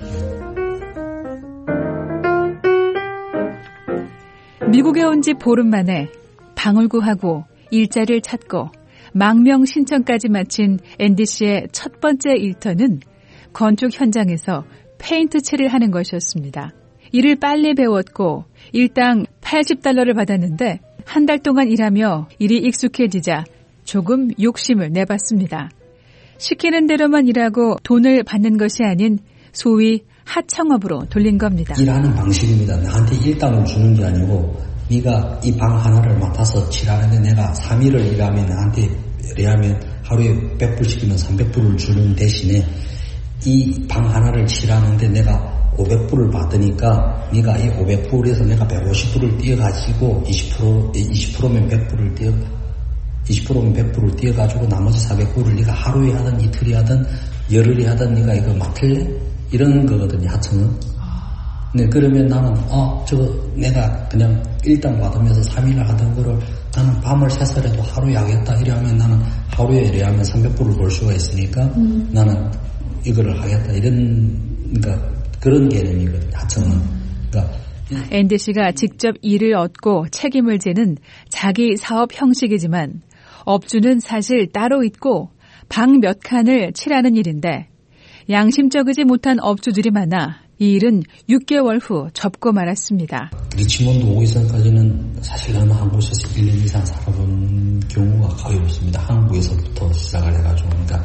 미국에 온 지 보름 만에 방을 구하고 일자리를 찾고 망명 신청까지 마친 앤디 씨의 첫 번째 일터는 건축 현장에서 페인트 칠을 하는 것이었습니다. 이를 빨리 배웠고 일당 팔십 달러를 받았는데 한 달 동안 일하며 일이 익숙해지자 조금 욕심을 내봤습니다. 시키는 대로만 일하고 돈을 받는 것이 아닌 소위 하청업으로 돌린 겁니다. 일하는 방식입니다. 나한테 일당을 주는 게 아니고 네가 이 방 하나를 맡아서 칠하는데 내가 삼 일을 일하면 나한테 예하면 하루에 백 불씩이면 삼백 불을 주는 대신에 이 방 하나를 칠하는데 내가 오백 불을 받으니까 네가 이 오백 불에서 내가 백오십 불을 띄어가지고 이십 퍼센트, 이십 퍼센트면 백 불을 띄어 이십 퍼센트면 백 불을 띄어가지고 나머지 사백 불을 네가 하루에 하든 이틀이 하든 열흘이 하든 네가 이거 맡을래? 이런 거거든요, 하청은. 네, 그러면 나는, 어, 저거, 내가 그냥 일당 받으면서 삼 일을 하던 거를 나는 밤을 새서라도 하루에 하겠다. 이래 하면 나는 하루에 이래 하면 삼백 불을 벌 수가 있으니까 음. 나는 이거를 하겠다. 이런, 그러니까 그런 개념이거든요, 하청은. 그러니까. 앤디 씨가 직접 일을 얻고 책임을 지는 자기 사업 형식이지만 업주는 사실 따로 있고 방 몇 칸을 칠하는 일인데 양심적이지 못한 업주들이 많아 이 일은 육 개월 후 접고 말았습니다. 리치몬드 오기 전까지는 사실 저는 한국에서 일 년 이상 살아본 경우가 거의 없습니다. 한국에서부터 시작을 해가지고 그러니까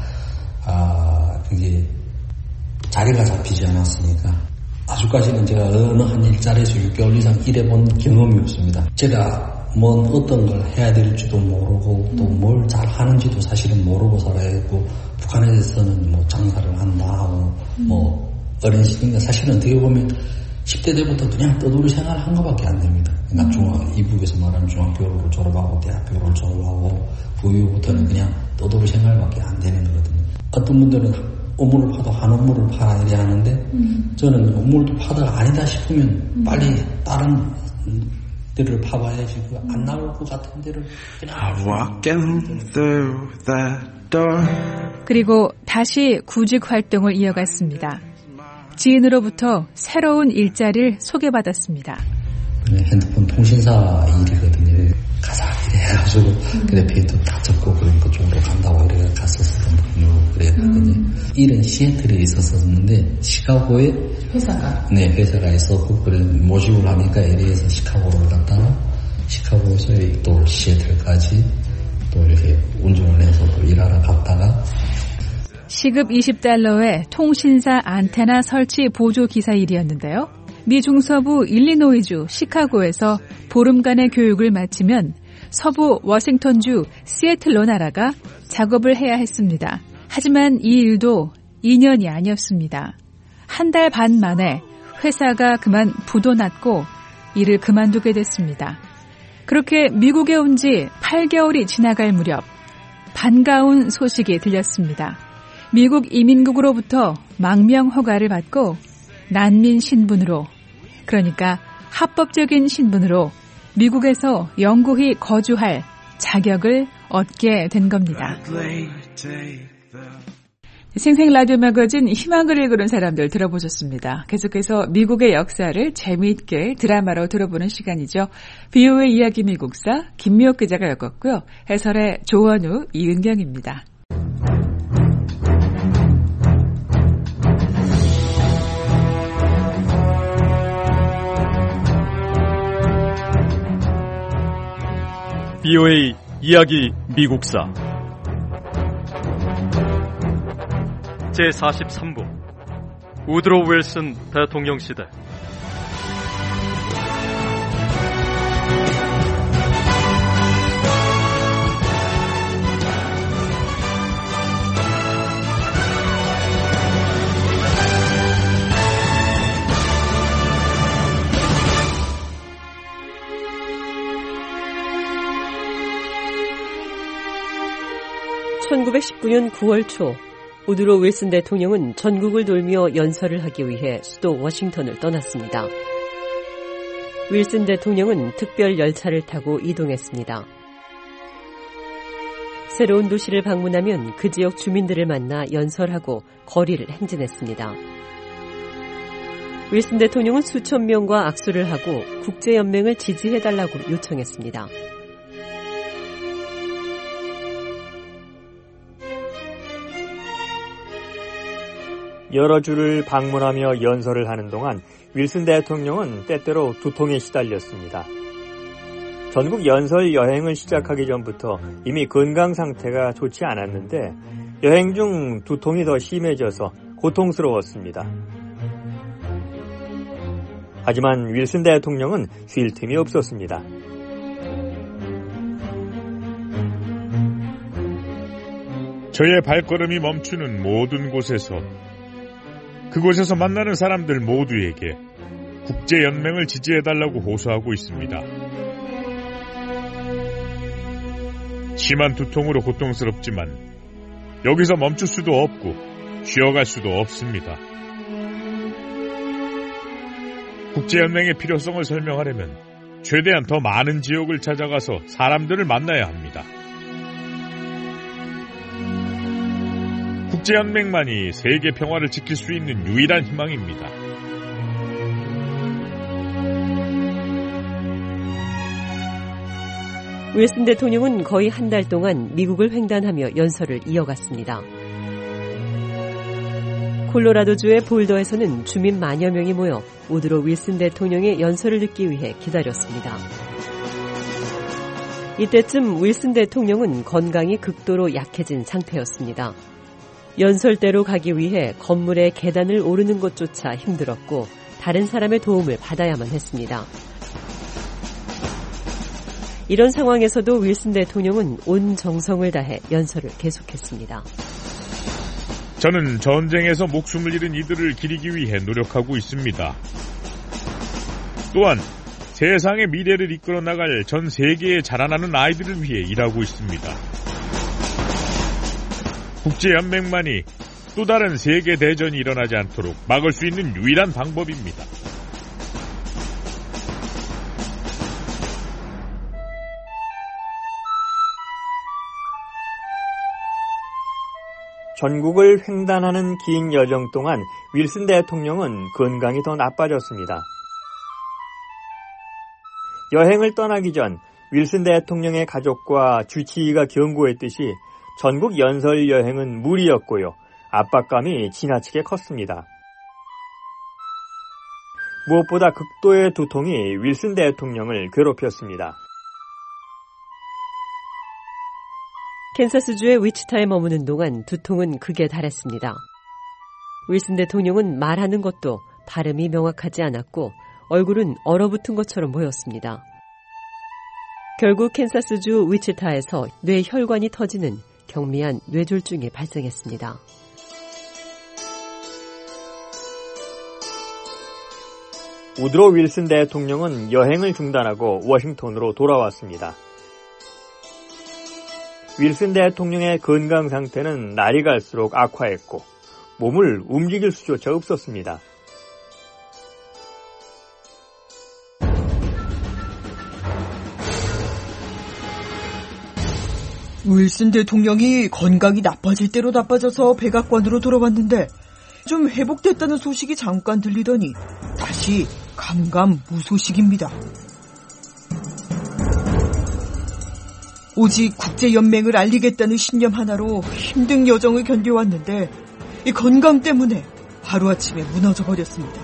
아 이게 자리가 잡히지 않았으니까 아직까지는 제가 어느 한 일자리에서 육 개월 이상 일해본 경험이 없습니다. 제가 뭔 어떤 걸 해야 될지도 모르고 또 뭘 잘 하는지도 사실은 모르고 살아야 했고 북한에서는 뭐 장사를 한다 하고 뭐 어린 시기인가 사실은 어떻게 보면 십 대 때부터 그냥 떠돌이 생활을 한 것밖에 안 됩니다. 그러니까 중학, 이북에서 말하는 중학교를 졸업하고 대학교를 졸업하고 그 이후부터는 그냥 떠돌이 생활밖에 안 되는 거거든요. 어떤 분들은 업무를 파도 한 업무를 파야 하는데 음. 저는 업무를 파다가 아니다 싶으면 음. 빨리 다른 데를 파봐야지 그 안 나올 것 같은 데를 그냥 그리고 다시 구직 활동을 이어갔습니다. 지인으로부터 새로운 일자리를 소개받았습니다. 핸드폰 통신사 일이거든요. 가자 이래 해가지고 음. 그래 페이도 다 적고 그런 그쪽으로 간다고 이래 갔었거든요. 그랬거든요. 음. 일은 시애틀에 있었었는데 시카고에 회사가 네 회사가 있었고 그래 모집을 하니까 엘에이에서 시카고를 갔다가 시카고에서 또 시애틀까지 또 이렇게 운전을 해서 또 일하러 갔다가 시급 이십 달러의 통신사 안테나 설치 보조 기사 일이었는데요. 미 중서부 일리노이주 시카고에서 보름간의 교육을 마치면 서부 워싱턴주 시애틀로 날아가 작업을 해야 했습니다. 하지만 이 일도 이 년이 아니었습니다. 한 달 반 만에 회사가 그만 부도 났고 일을 그만두게 됐습니다. 그렇게 미국에 온 지 팔 개월이 지나갈 무렵 반가운 소식이 들렸습니다. 미국 이민국으로부터 망명 허가를 받고 난민 신분으로, 그러니까 합법적인 신분으로 미국에서 영구히 거주할 자격을 얻게 된 겁니다. 생생 라디오 매거진 희망을 읽는 사람들 들어보셨습니다. 계속해서 미국의 역사를 재미있게 드라마로 들어보는 시간이죠. 비오의 이야기 미국사 김미옥 기자가 엮었고요. 해설의 조원우, 이은경입니다. 비오의 이야기 미국사 제사십삼 부 우드로 윌슨 대통령 시대. 천구백십구 년 구월 초 우드로 윌슨 대통령은 전국을 돌며 연설을 하기 위해 수도 워싱턴을 떠났습니다. 윌슨 대통령은 특별 열차를 타고 이동했습니다. 새로운 도시를 방문하면 그 지역 주민들을 만나 연설하고 거리를 행진했습니다. 윌슨 대통령은 수천 명과 악수를 하고 국제연맹을 지지해달라고 요청했습니다. 여러 주를 방문하며 연설을 하는 동안 윌슨 대통령은 때때로 두통에 시달렸습니다. 전국 연설 여행을 시작하기 전부터 이미 건강 상태가 좋지 않았는데 여행 중 두통이 더 심해져서 고통스러웠습니다. 하지만 윌슨 대통령은 쉴 틈이 없었습니다. 저의 발걸음이 멈추는 모든 곳에서 그곳에서 만나는 사람들 모두에게 국제연맹을 지지해달라고 호소하고 있습니다. 심한 두통으로 고통스럽지만 여기서 멈출 수도 없고 쉬어갈 수도 없습니다. 국제연맹의 필요성을 설명하려면 최대한 더 많은 지역을 찾아가서 사람들을 만나야 합니다. 국제연맹만이 세계 평화를 지킬 수 있는 유일한 희망입니다. 윌슨 대통령은 거의 한 달 동안 미국을 횡단하며 연설을 이어갔습니다. 콜로라도주의 볼더에서는 주민 만여 명이 모여 우드로 윌슨 대통령의 연설을 듣기 위해 기다렸습니다. 이때쯤 윌슨 대통령은 건강이 극도로 약해진 상태였습니다. 연설대로 가기 위해 건물의 계단을 오르는 것조차 힘들었고 다른 사람의 도움을 받아야만 했습니다. 이런 상황에서도 윌슨 대통령은 온 정성을 다해 연설을 계속했습니다. 저는 전쟁에서 목숨을 잃은 이들을 기리기 위해 노력하고 있습니다. 또한 세상의 미래를 이끌어 나갈 전 세계에 자라나는 아이들을 위해 일하고 있습니다. 국제연맹만이 또 다른 세계 대전이 일어나지 않도록 막을 수 있는 유일한 방법입니다. 전국을 횡단하는 긴 여정 동안 윌슨 대통령은 건강이 더 나빠졌습니다. 여행을 떠나기 전 윌슨 대통령의 가족과 주치의가 경고했듯이 전국 연설 여행은 무리였고요. 압박감이 지나치게 컸습니다. 무엇보다 극도의 두통이 윌슨 대통령을 괴롭혔습니다. 캔사스주의 위치타에 머무는 동안 두통은 극에 달했습니다. 윌슨 대통령은 말하는 것도 발음이 명확하지 않았고 얼굴은 얼어붙은 것처럼 보였습니다. 결국 캔사스주 위치타에서 뇌혈관이 터지는 경미한 뇌졸중이 발생했습니다. 우드로 윌슨 대통령은 여행을 중단하고 워싱턴으로 돌아왔습니다. 윌슨 대통령의 건강 상태는 날이 갈수록 악화했고 몸을 움직일 수조차 없었습니다. 윌슨 대통령이 건강이 나빠질 대로 나빠져서 백악관으로 돌아왔는데 좀 회복됐다는 소식이 잠깐 들리더니 다시 감감무소식입니다. 오직 국제연맹을 알리겠다는 신념 하나로 힘든 여정을 견뎌왔는데 이 건강 때문에 하루아침에 무너져버렸습니다.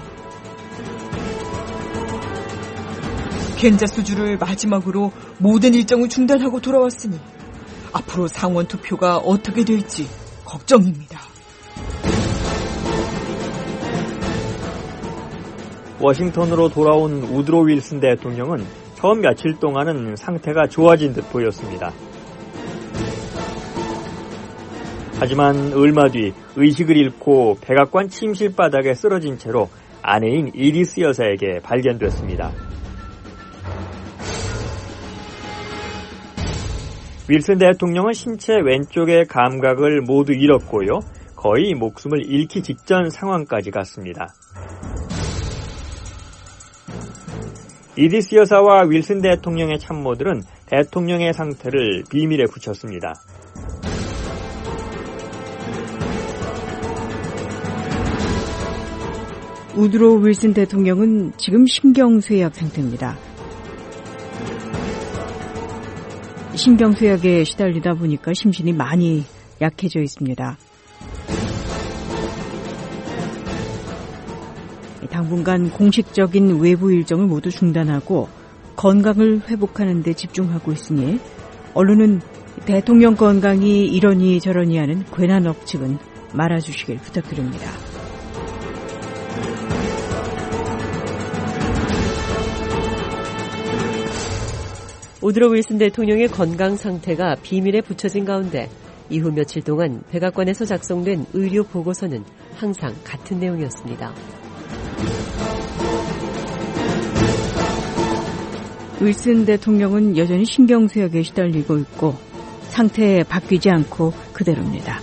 캔자스주를 마지막으로 모든 일정을 중단하고 돌아왔으니 앞으로 상원 투표가 어떻게 될지 걱정입니다. 워싱턴으로 돌아온 우드로 윌슨 대통령은 처음 며칠 동안은 상태가 좋아진 듯 보였습니다. 하지만 얼마 뒤 의식을 잃고 백악관 침실 바닥에 쓰러진 채로 아내인 이리스 여사에게 발견됐습니다. 윌슨 대통령은 신체 왼쪽의 감각을 모두 잃었고요. 거의 목숨을 잃기 직전 상황까지 갔습니다. 이디스 여사와 윌슨 대통령의 참모들은 대통령의 상태를 비밀에 붙였습니다. 우드로 윌슨 대통령은 지금 신경쇠약 상태입니다. 신경쇠약에 시달리다 보니까 심신이 많이 약해져 있습니다. 당분간 공식적인 외부 일정을 모두 중단하고 건강을 회복하는 데 집중하고 있으니 언론은 대통령 건강이 이러니 저러니 하는 괜한 억측은 말아주시길 부탁드립니다. 우드로 윌슨 대통령의 건강 상태가 비밀에 붙여진 가운데 이후 며칠 동안 백악관에서 작성된 의료 보고서는 항상 같은 내용이었습니다. 윌슨 대통령은 여전히 신경쇠약에 시달리고 있고 상태 바뀌지 않고 그대로입니다.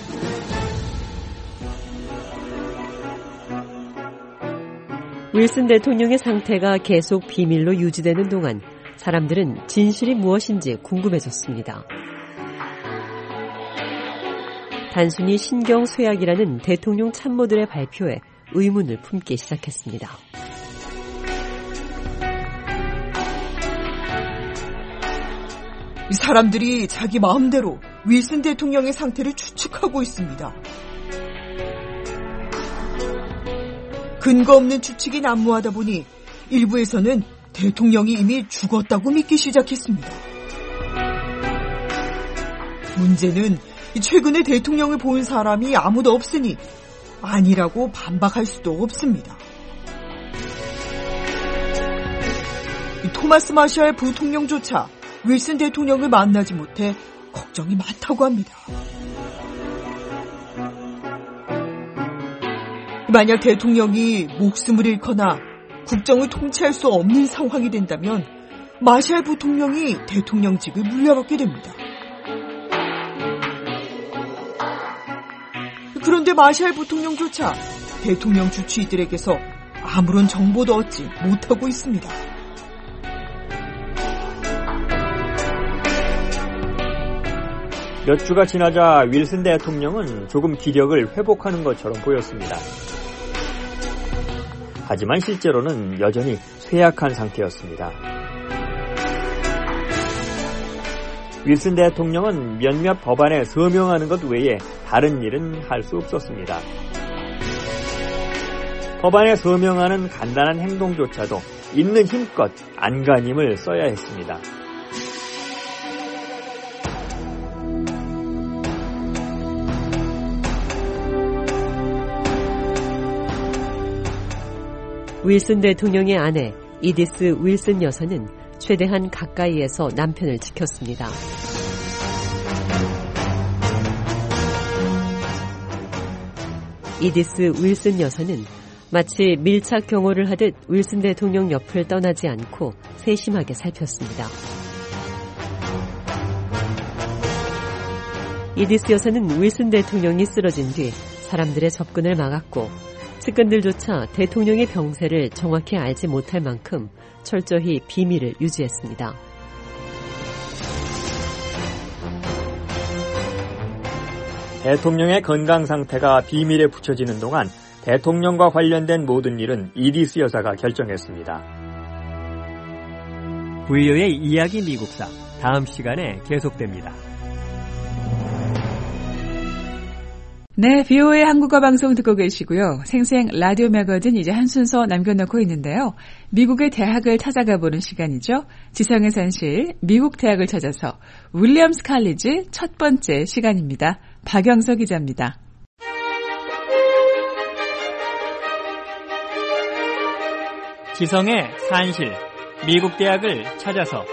윌슨 대통령의 상태가 계속 비밀로 유지되는 동안 사람들은 진실이 무엇인지 궁금해졌습니다. 단순히 신경쇠약이라는 대통령 참모들의 발표에 의문을 품기 시작했습니다. 사람들이 자기 마음대로 윌슨 대통령의 상태를 추측하고 있습니다. 근거 없는 추측이 난무하다 보니 일부에서는 대통령이 이미 죽었다고 믿기 시작했습니다. 문제는 최근에 대통령을 본 사람이 아무도 없으니 아니라고 반박할 수도 없습니다. 토마스 마샬 부통령조차 윌슨 대통령을 만나지 못해 걱정이 많다고 합니다. 만약 대통령이 목숨을 잃거나 국정을 통치할 수 없는 상황이 된다면 마샬 부통령이 대통령직을 물려받게 됩니다. 그런데 마샬 부통령조차 대통령 주치의들에게서 아무런 정보도 얻지 못하고 있습니다. 몇 주가 지나자 윌슨 대통령은 조금 기력을 회복하는 것처럼 보였습니다. 하지만 실제로는 여전히 쇠약한 상태였습니다. 윌슨 대통령은 몇몇 법안에 서명하는 것 외에 다른 일은 할 수 없었습니다. 법안에 서명하는 간단한 행동조차도 있는 힘껏 안간힘을 써야 했습니다. 윌슨 대통령의 아내 이디스 윌슨 여사는 최대한 가까이에서 남편을 지켰습니다. 이디스 윌슨 여사는 마치 밀착 경호를 하듯 윌슨 대통령 옆을 떠나지 않고 세심하게 살폈습니다. 이디스 여사는 윌슨 대통령이 쓰러진 뒤 사람들의 접근을 막았고 측근들조차 대통령의 병세를 정확히 알지 못할 만큼 철저히 비밀을 유지했습니다. 대통령의 건강 상태가 비밀에 붙여지는 동안 대통령과 관련된 모든 일은 이디스 여사가 결정했습니다. 브이오에이 이야기 미국사 다음 시간에 계속됩니다. 네, 브이오에이 한국어 방송 듣고 계시고요. 생생 라디오 매거진 이제 한 순서 남겨놓고 있는데요. 미국의 대학을 찾아가 보는 시간이죠. 지성의 산실, 미국 대학을 찾아서 윌리엄스 칼리지 첫 번째 시간입니다. 박영서 기자입니다. 지성의 산실, 미국 대학을 찾아서.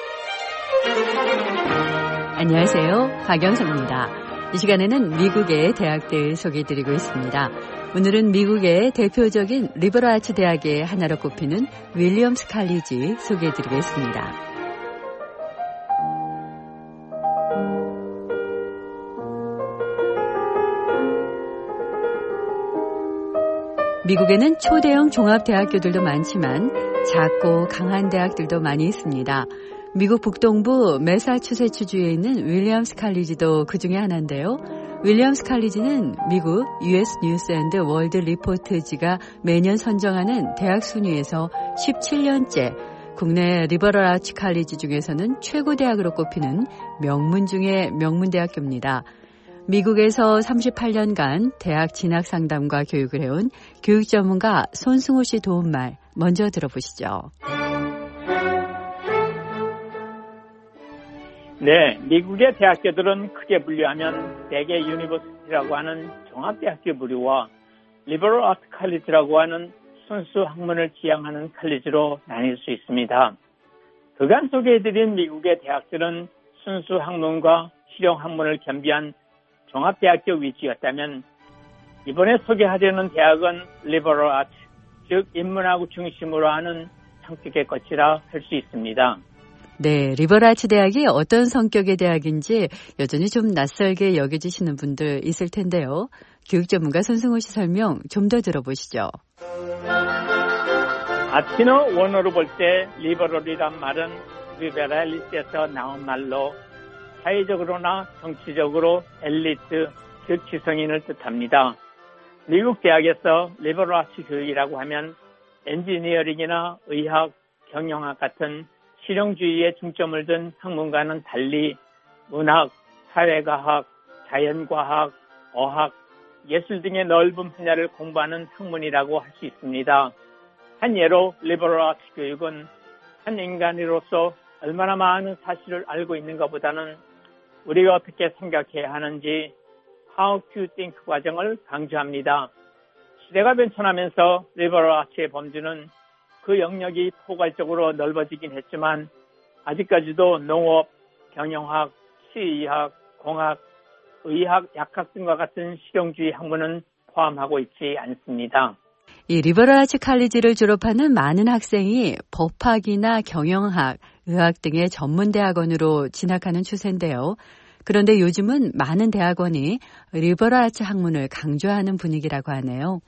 안녕하세요. 박영서입니다. 이 시간에는 미국의 대학들 소개해드리고 있습니다. 오늘은 미국의 대표적인 리버럴 아츠 대학의 하나로 꼽히는 윌리엄스 칼리지 소개해드리겠습니다. 미국에는 초대형 종합대학교들도 많지만 작고 강한 대학들도 많이 있습니다. 미국 북동부 매사추세츠주에 있는 윌리엄스 칼리지도 그 중에 하나인데요. 윌리엄스 칼리지는 미국 유에스 뉴스 앤드 월드 리포트지가 매년 선정하는 대학 순위에서 십칠 년째 국내 리버럴 아츠 칼리지 중에서는 최고 대학으로 꼽히는 명문 중의 명문 대학교입니다. 미국에서 삼십팔 년간 대학 진학 상담과 교육을 해온 교육 전문가 손승호 씨 도움말 먼저 들어보시죠. 네, 미국의 대학교들은 크게 분류하면 대개 유니버시티라고 하는 종합대학교 부류와 리버럴 아트 칼리지라고 하는 순수 학문을 지향하는 칼리지로 나뉠 수 있습니다. 그간 소개해드린 미국의 대학들은 순수 학문과 실용 학문을 겸비한 종합대학교 위주였다면 이번에 소개하려는 대학은 리버럴 아트, 즉 인문학을 중심으로 하는 성격의 것이라 할 수 있습니다. 네, 리버럴 아츠 대학이 어떤 성격의 대학인지 여전히 좀 낯설게 여겨지시는 분들 있을 텐데요. 교육 전문가 손승호 씨 설명 좀 더 들어보시죠. 아트너 원어로 볼 때 리버럴이란 말은 리베랄리스에서 나온 말로 사회적으로나 정치적으로 엘리트, 즉 지성인을 뜻합니다. 미국 대학에서 리버럴 아츠 교육이라고 하면 엔지니어링이나 의학, 경영학 같은 실용주의에 중점을 둔 학문과는 달리 문학, 사회과학, 자연과학, 어학, 예술 등의 넓은 분야를 공부하는 학문이라고 할 수 있습니다. 한 예로 리버럴 아츠 교육은 한 인간으로서 얼마나 많은 사실을 알고 있는 것보다는 우리가 어떻게 생각해야 하는지 How to think 과정을 강조합니다. 시대가 변천하면서 리버럴 아츠의 범주는 그 영역이 포괄적으로 넓어지긴 했지만 아직까지도 농업, 경영학, 시의학, 공학, 의학, 약학 등과 같은 실용주의 학문은 포함하고 있지 않습니다. 이 리버럴 아츠 칼리지를 졸업하는 많은 학생이 법학이나 경영학, 의학 등의 전문 대학원으로 진학하는 추세인데요. 그런데 요즘은 많은 대학원이 리버럴 아츠 학문을 강조하는 분위기라고 하네요.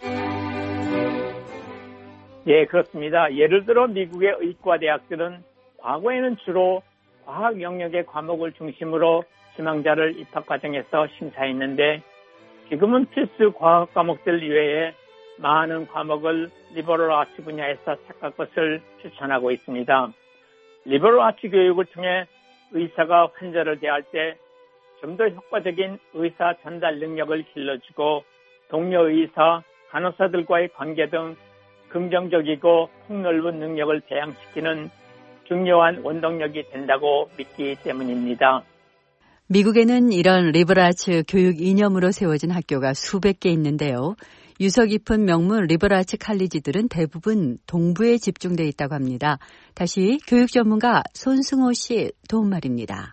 예, 그렇습니다. 예를 들어 미국의 의과 대학들은 과거에는 주로 과학 영역의 과목을 중심으로 지망자를 입학 과정에서 심사했는데 지금은 필수 과학 과목들 이외에 많은 과목을 리버럴 아츠 분야에서 택할 것을 추천하고 있습니다. 리버럴 아츠 교육을 통해 의사가 환자를 대할 때 좀 더 효과적인 의사 전달 능력을 길러주고 동료 의사, 간호사들과의 관계 등 긍정적이고 폭넓은 능력을 배양시키는 중요한 원동력이 된다고 믿기 때문입니다. 미국에는 이런 리버럴 아츠 교육 이념으로 세워진 학교가 수백 개 있는데요. 유서 깊은 명문 리버럴 아츠 칼리지들은 대부분 동부에 집중돼 있다고 합니다. 다시 교육 전문가 손승호 씨 도움말입니다.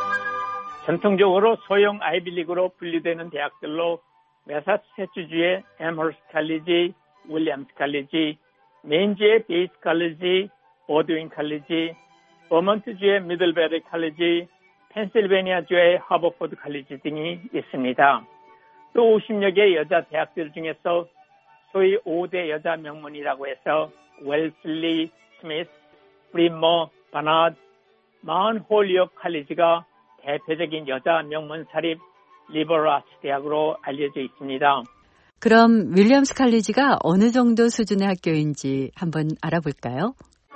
전통적으로 소형 아이비리그로 분류되는 대학들로 매사추세츠주의 앰허스트 칼리지, 윌리엄스 칼리지, 메인주의 베이스 칼리지, 보드윈 칼리지, 버먼트주의 미들베리 칼리지, 펜실베니아주의 하버포드 칼리지 등이 있습니다. 또 오십여 개 여자 대학들 중에서 소위 오 대 여자 명문이라고 해서 웰슬리, 스미스, 브리머, 바나드, 마운 홀리옥 칼리지가 대표적인 여자 명문 사립 리버럴 아츠 대학으로 알려져 있습니다. 그럼 윌리엄스 칼리지가 어느 정도 수준의 학교인지 한번 알아볼까요?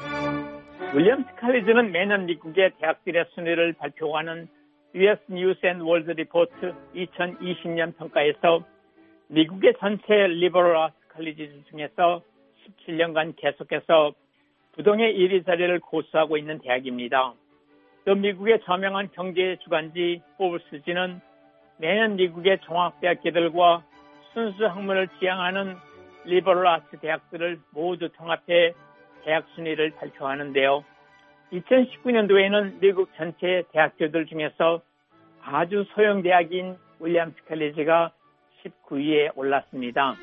윌리엄스 칼리지는 매년 미국의 대학들의 순위를 발표하는 유에스 뉴스 앤 월드 리포트 이천이십 년 평가에서 미국의 전체 리버럴 아츠 칼리지 중에서 십칠 년간 계속해서 부동의 일 위 자리를 고수하고 있는 대학입니다. 또 미국의 저명한 경제 주간지 포브스지는 매년 미국의 종합대학교들과 순수 학문을 지향하는 리버럴 아츠 대학들을 모두 통합해 대학 순위를 발표하는데요. 이천십구 년도에는 미국 전체 대학교들 중에서 아주 소형 대학인 윌리엄스 칼리지가 십구 위에 올랐습니다.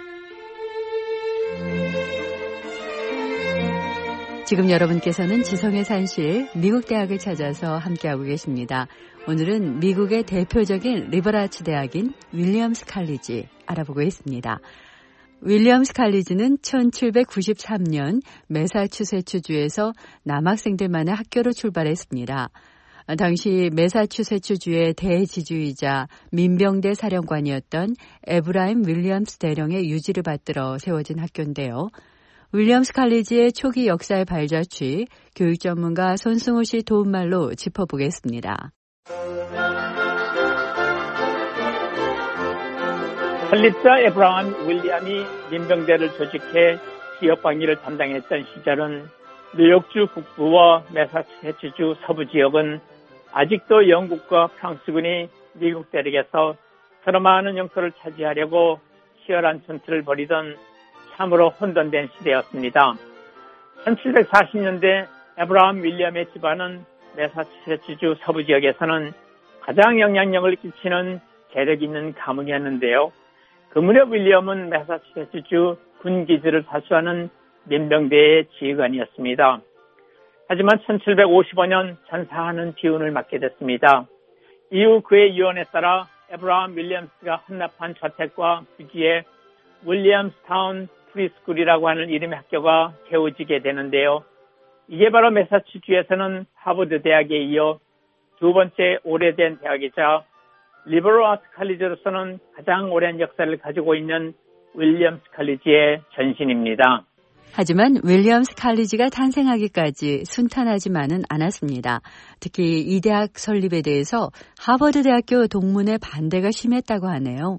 지금 여러분께서는 지성의 산실 미국 대학을 찾아서 함께하고 계십니다. 오늘은 미국의 대표적인 리버럴 아츠 대학인 윌리엄스 칼리지 알아보고 있습니다. 윌리엄스 칼리지는 천칠백구십삼 년 매사추세츠주에서 남학생들만의 학교로 출발했습니다. 당시 매사추세츠주의 대지주이자 민병대 사령관이었던 에브라임 윌리엄스 대령의 유지를 받들어 세워진 학교인데요. 윌리엄스 칼리지의 초기 역사의 발자취, 교육 전문가 손승우 씨 도움말로 짚어보겠습니다. 설립자 에브라임 윌리엄이 민병대를 조직해 지역 방위를 담당했던 시절은 뉴욕주 북부와 매사추세츠주 서부 지역은 아직도 영국과 프랑스군이 미국 대륙에서 서로 많은 영토를 차지하려고 치열한 전투를 벌이던 참으로 혼돈된 시대였습니다. 천칠백사십 년대 에브라임 윌리엄의 집안은 매사추세츠주 서부 지역에서는 가장 영향력을 끼치는 재력 있는 가문이었는데요. 그 무렵 윌리엄은 매사추세츠주 군기지를 사수하는 민병대의 지휘관이었습니다. 하지만 천칠백오십오 년 전사하는 기운을 맡게 됐습니다. 이후 그의 유언에 따라 에브라임 윌리엄스가 헌납한 저택과 부지에 윌리엄스타운 프리스쿨이라고 하는 이름의 학교가 세워지게 되는데요. 이게 바로 매사추세츠주에서는 하버드 대학에 이어 두 번째 오래된 대학이자 리버럴 아트 칼리지로서는 가장 오랜 역사를 가지고 있는 윌리엄스 칼리지의 전신입니다. 하지만 윌리엄스 칼리지가 탄생하기까지 순탄하지만은 않았습니다. 특히 이 대학 설립에 대해서 하버드 대학교 동문의 반대가 심했다고 하네요.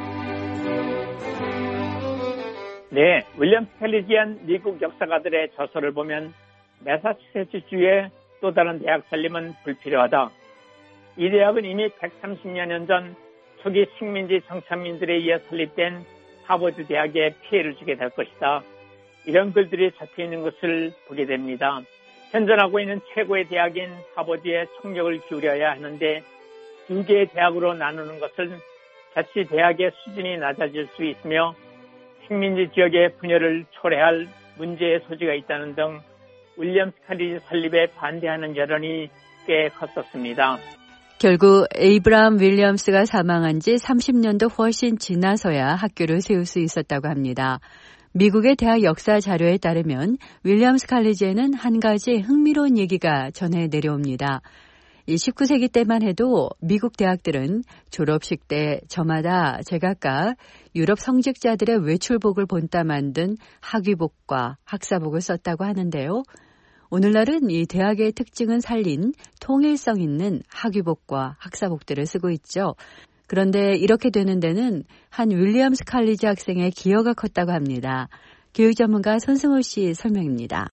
네, 윌리엄스 칼리지한 미국 역사가들의 저서를 보면 매사추세츠주의 또 다른 대학 설립은 불필요하다. 이 대학은 이미 백삼십여 년 전 초기 식민지 정착민들에 의해 설립된 하버드 대학에 피해를 주게 될 것이다. 이런 글들이 적혀있는 것을 보게 됩니다. 현존하고 있는 최고의 대학인 하버드에 총력을 기울여야 하는데 두 개의 대학으로 나누는 것은 자칫 대학의 수준이 낮아질 수 있으며 식민지 지역의 분열을 초래할 문제의 소지가 있다는 등 윌리엄스 칼리지 설립에 반대하는 여론이 꽤 컸었습니다. 결국 에이브라임 윌리엄스가 사망한 지 삼십 년도 훨씬 지나서야 학교를 세울 수 있었다고 합니다. 미국의 대학 역사 자료에 따르면 윌리엄스 칼리지에는 한 가지 흥미로운 얘기가 전해 내려옵니다. 이 십구 세기 때만 해도 미국 대학들은 졸업식 때 저마다 제각각 유럽 성직자들의 외출복을 본따 만든 학위복과 학사복을 썼다고 하는데요. 오늘날은 이 대학의 특징은 살린 통일성 있는 학위복과 학사복들을 쓰고 있죠. 그런데 이렇게 되는 데는 한 윌리엄스 칼리지 학생의 기여가 컸다고 합니다. 교육 전문가 손승호 씨 설명입니다.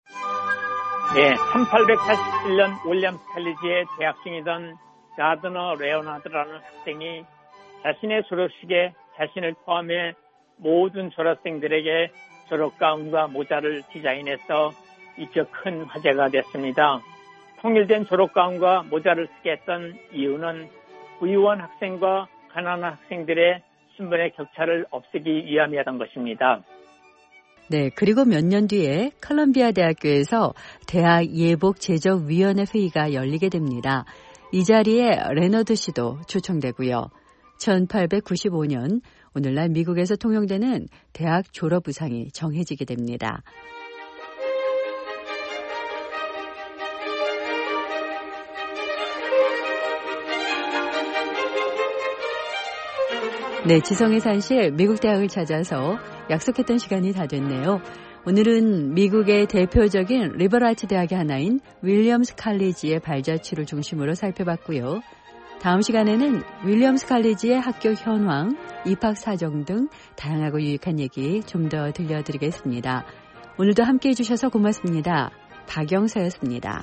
네, 천팔백팔십칠 년 윌리엄스 칼리지의 대학생이던 가드너 레오나드라는 학생이 자신의 졸업식에 자신을 포함해 모든 졸업생들에게 졸업가운과 모자를 디자인해서 이쪽 큰 화제가 됐습니다. 통일된 졸업가운과 모자를 쓰게 했던 이유는 부유한 학생과 가난한 학생들의 신분의 격차를 없애기 위함이었던 것입니다. 네, 그리고 몇 년 뒤에 컬럼비아 대학교에서 대학 예복 제적위원회 회의가 열리게 됩니다. 이 자리에 레너드 씨도 초청되고요. 천팔백구십오 년 오늘날 미국에서 통용되는 대학 졸업 의상이 정해지게 됩니다. 네, 지성의 산실 미국 대학을 찾아서 약속했던 시간이 다 됐네요. 오늘은 미국의 대표적인 리버럴 아트 대학의 하나인 윌리엄스 칼리지의 발자취를 중심으로 살펴봤고요. 다음 시간에는 윌리엄스 칼리지의 학교 현황, 입학 사정 등 다양하고 유익한 얘기 좀 더 들려드리겠습니다. 오늘도 함께해 주셔서 고맙습니다. 박영서였습니다.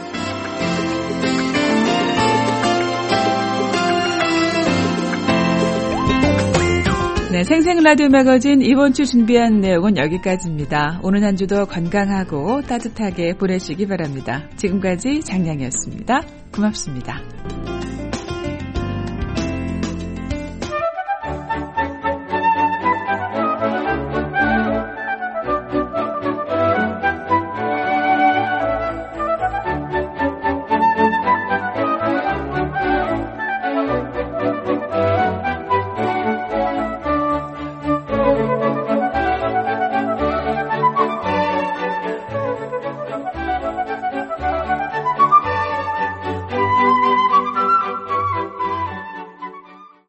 네, 생생 라디오 매거진 이번 주 준비한 내용은 여기까지입니다. 오늘 한 주도 건강하고 따뜻하게 보내시기 바랍니다. 지금까지 장량이었습니다. 고맙습니다.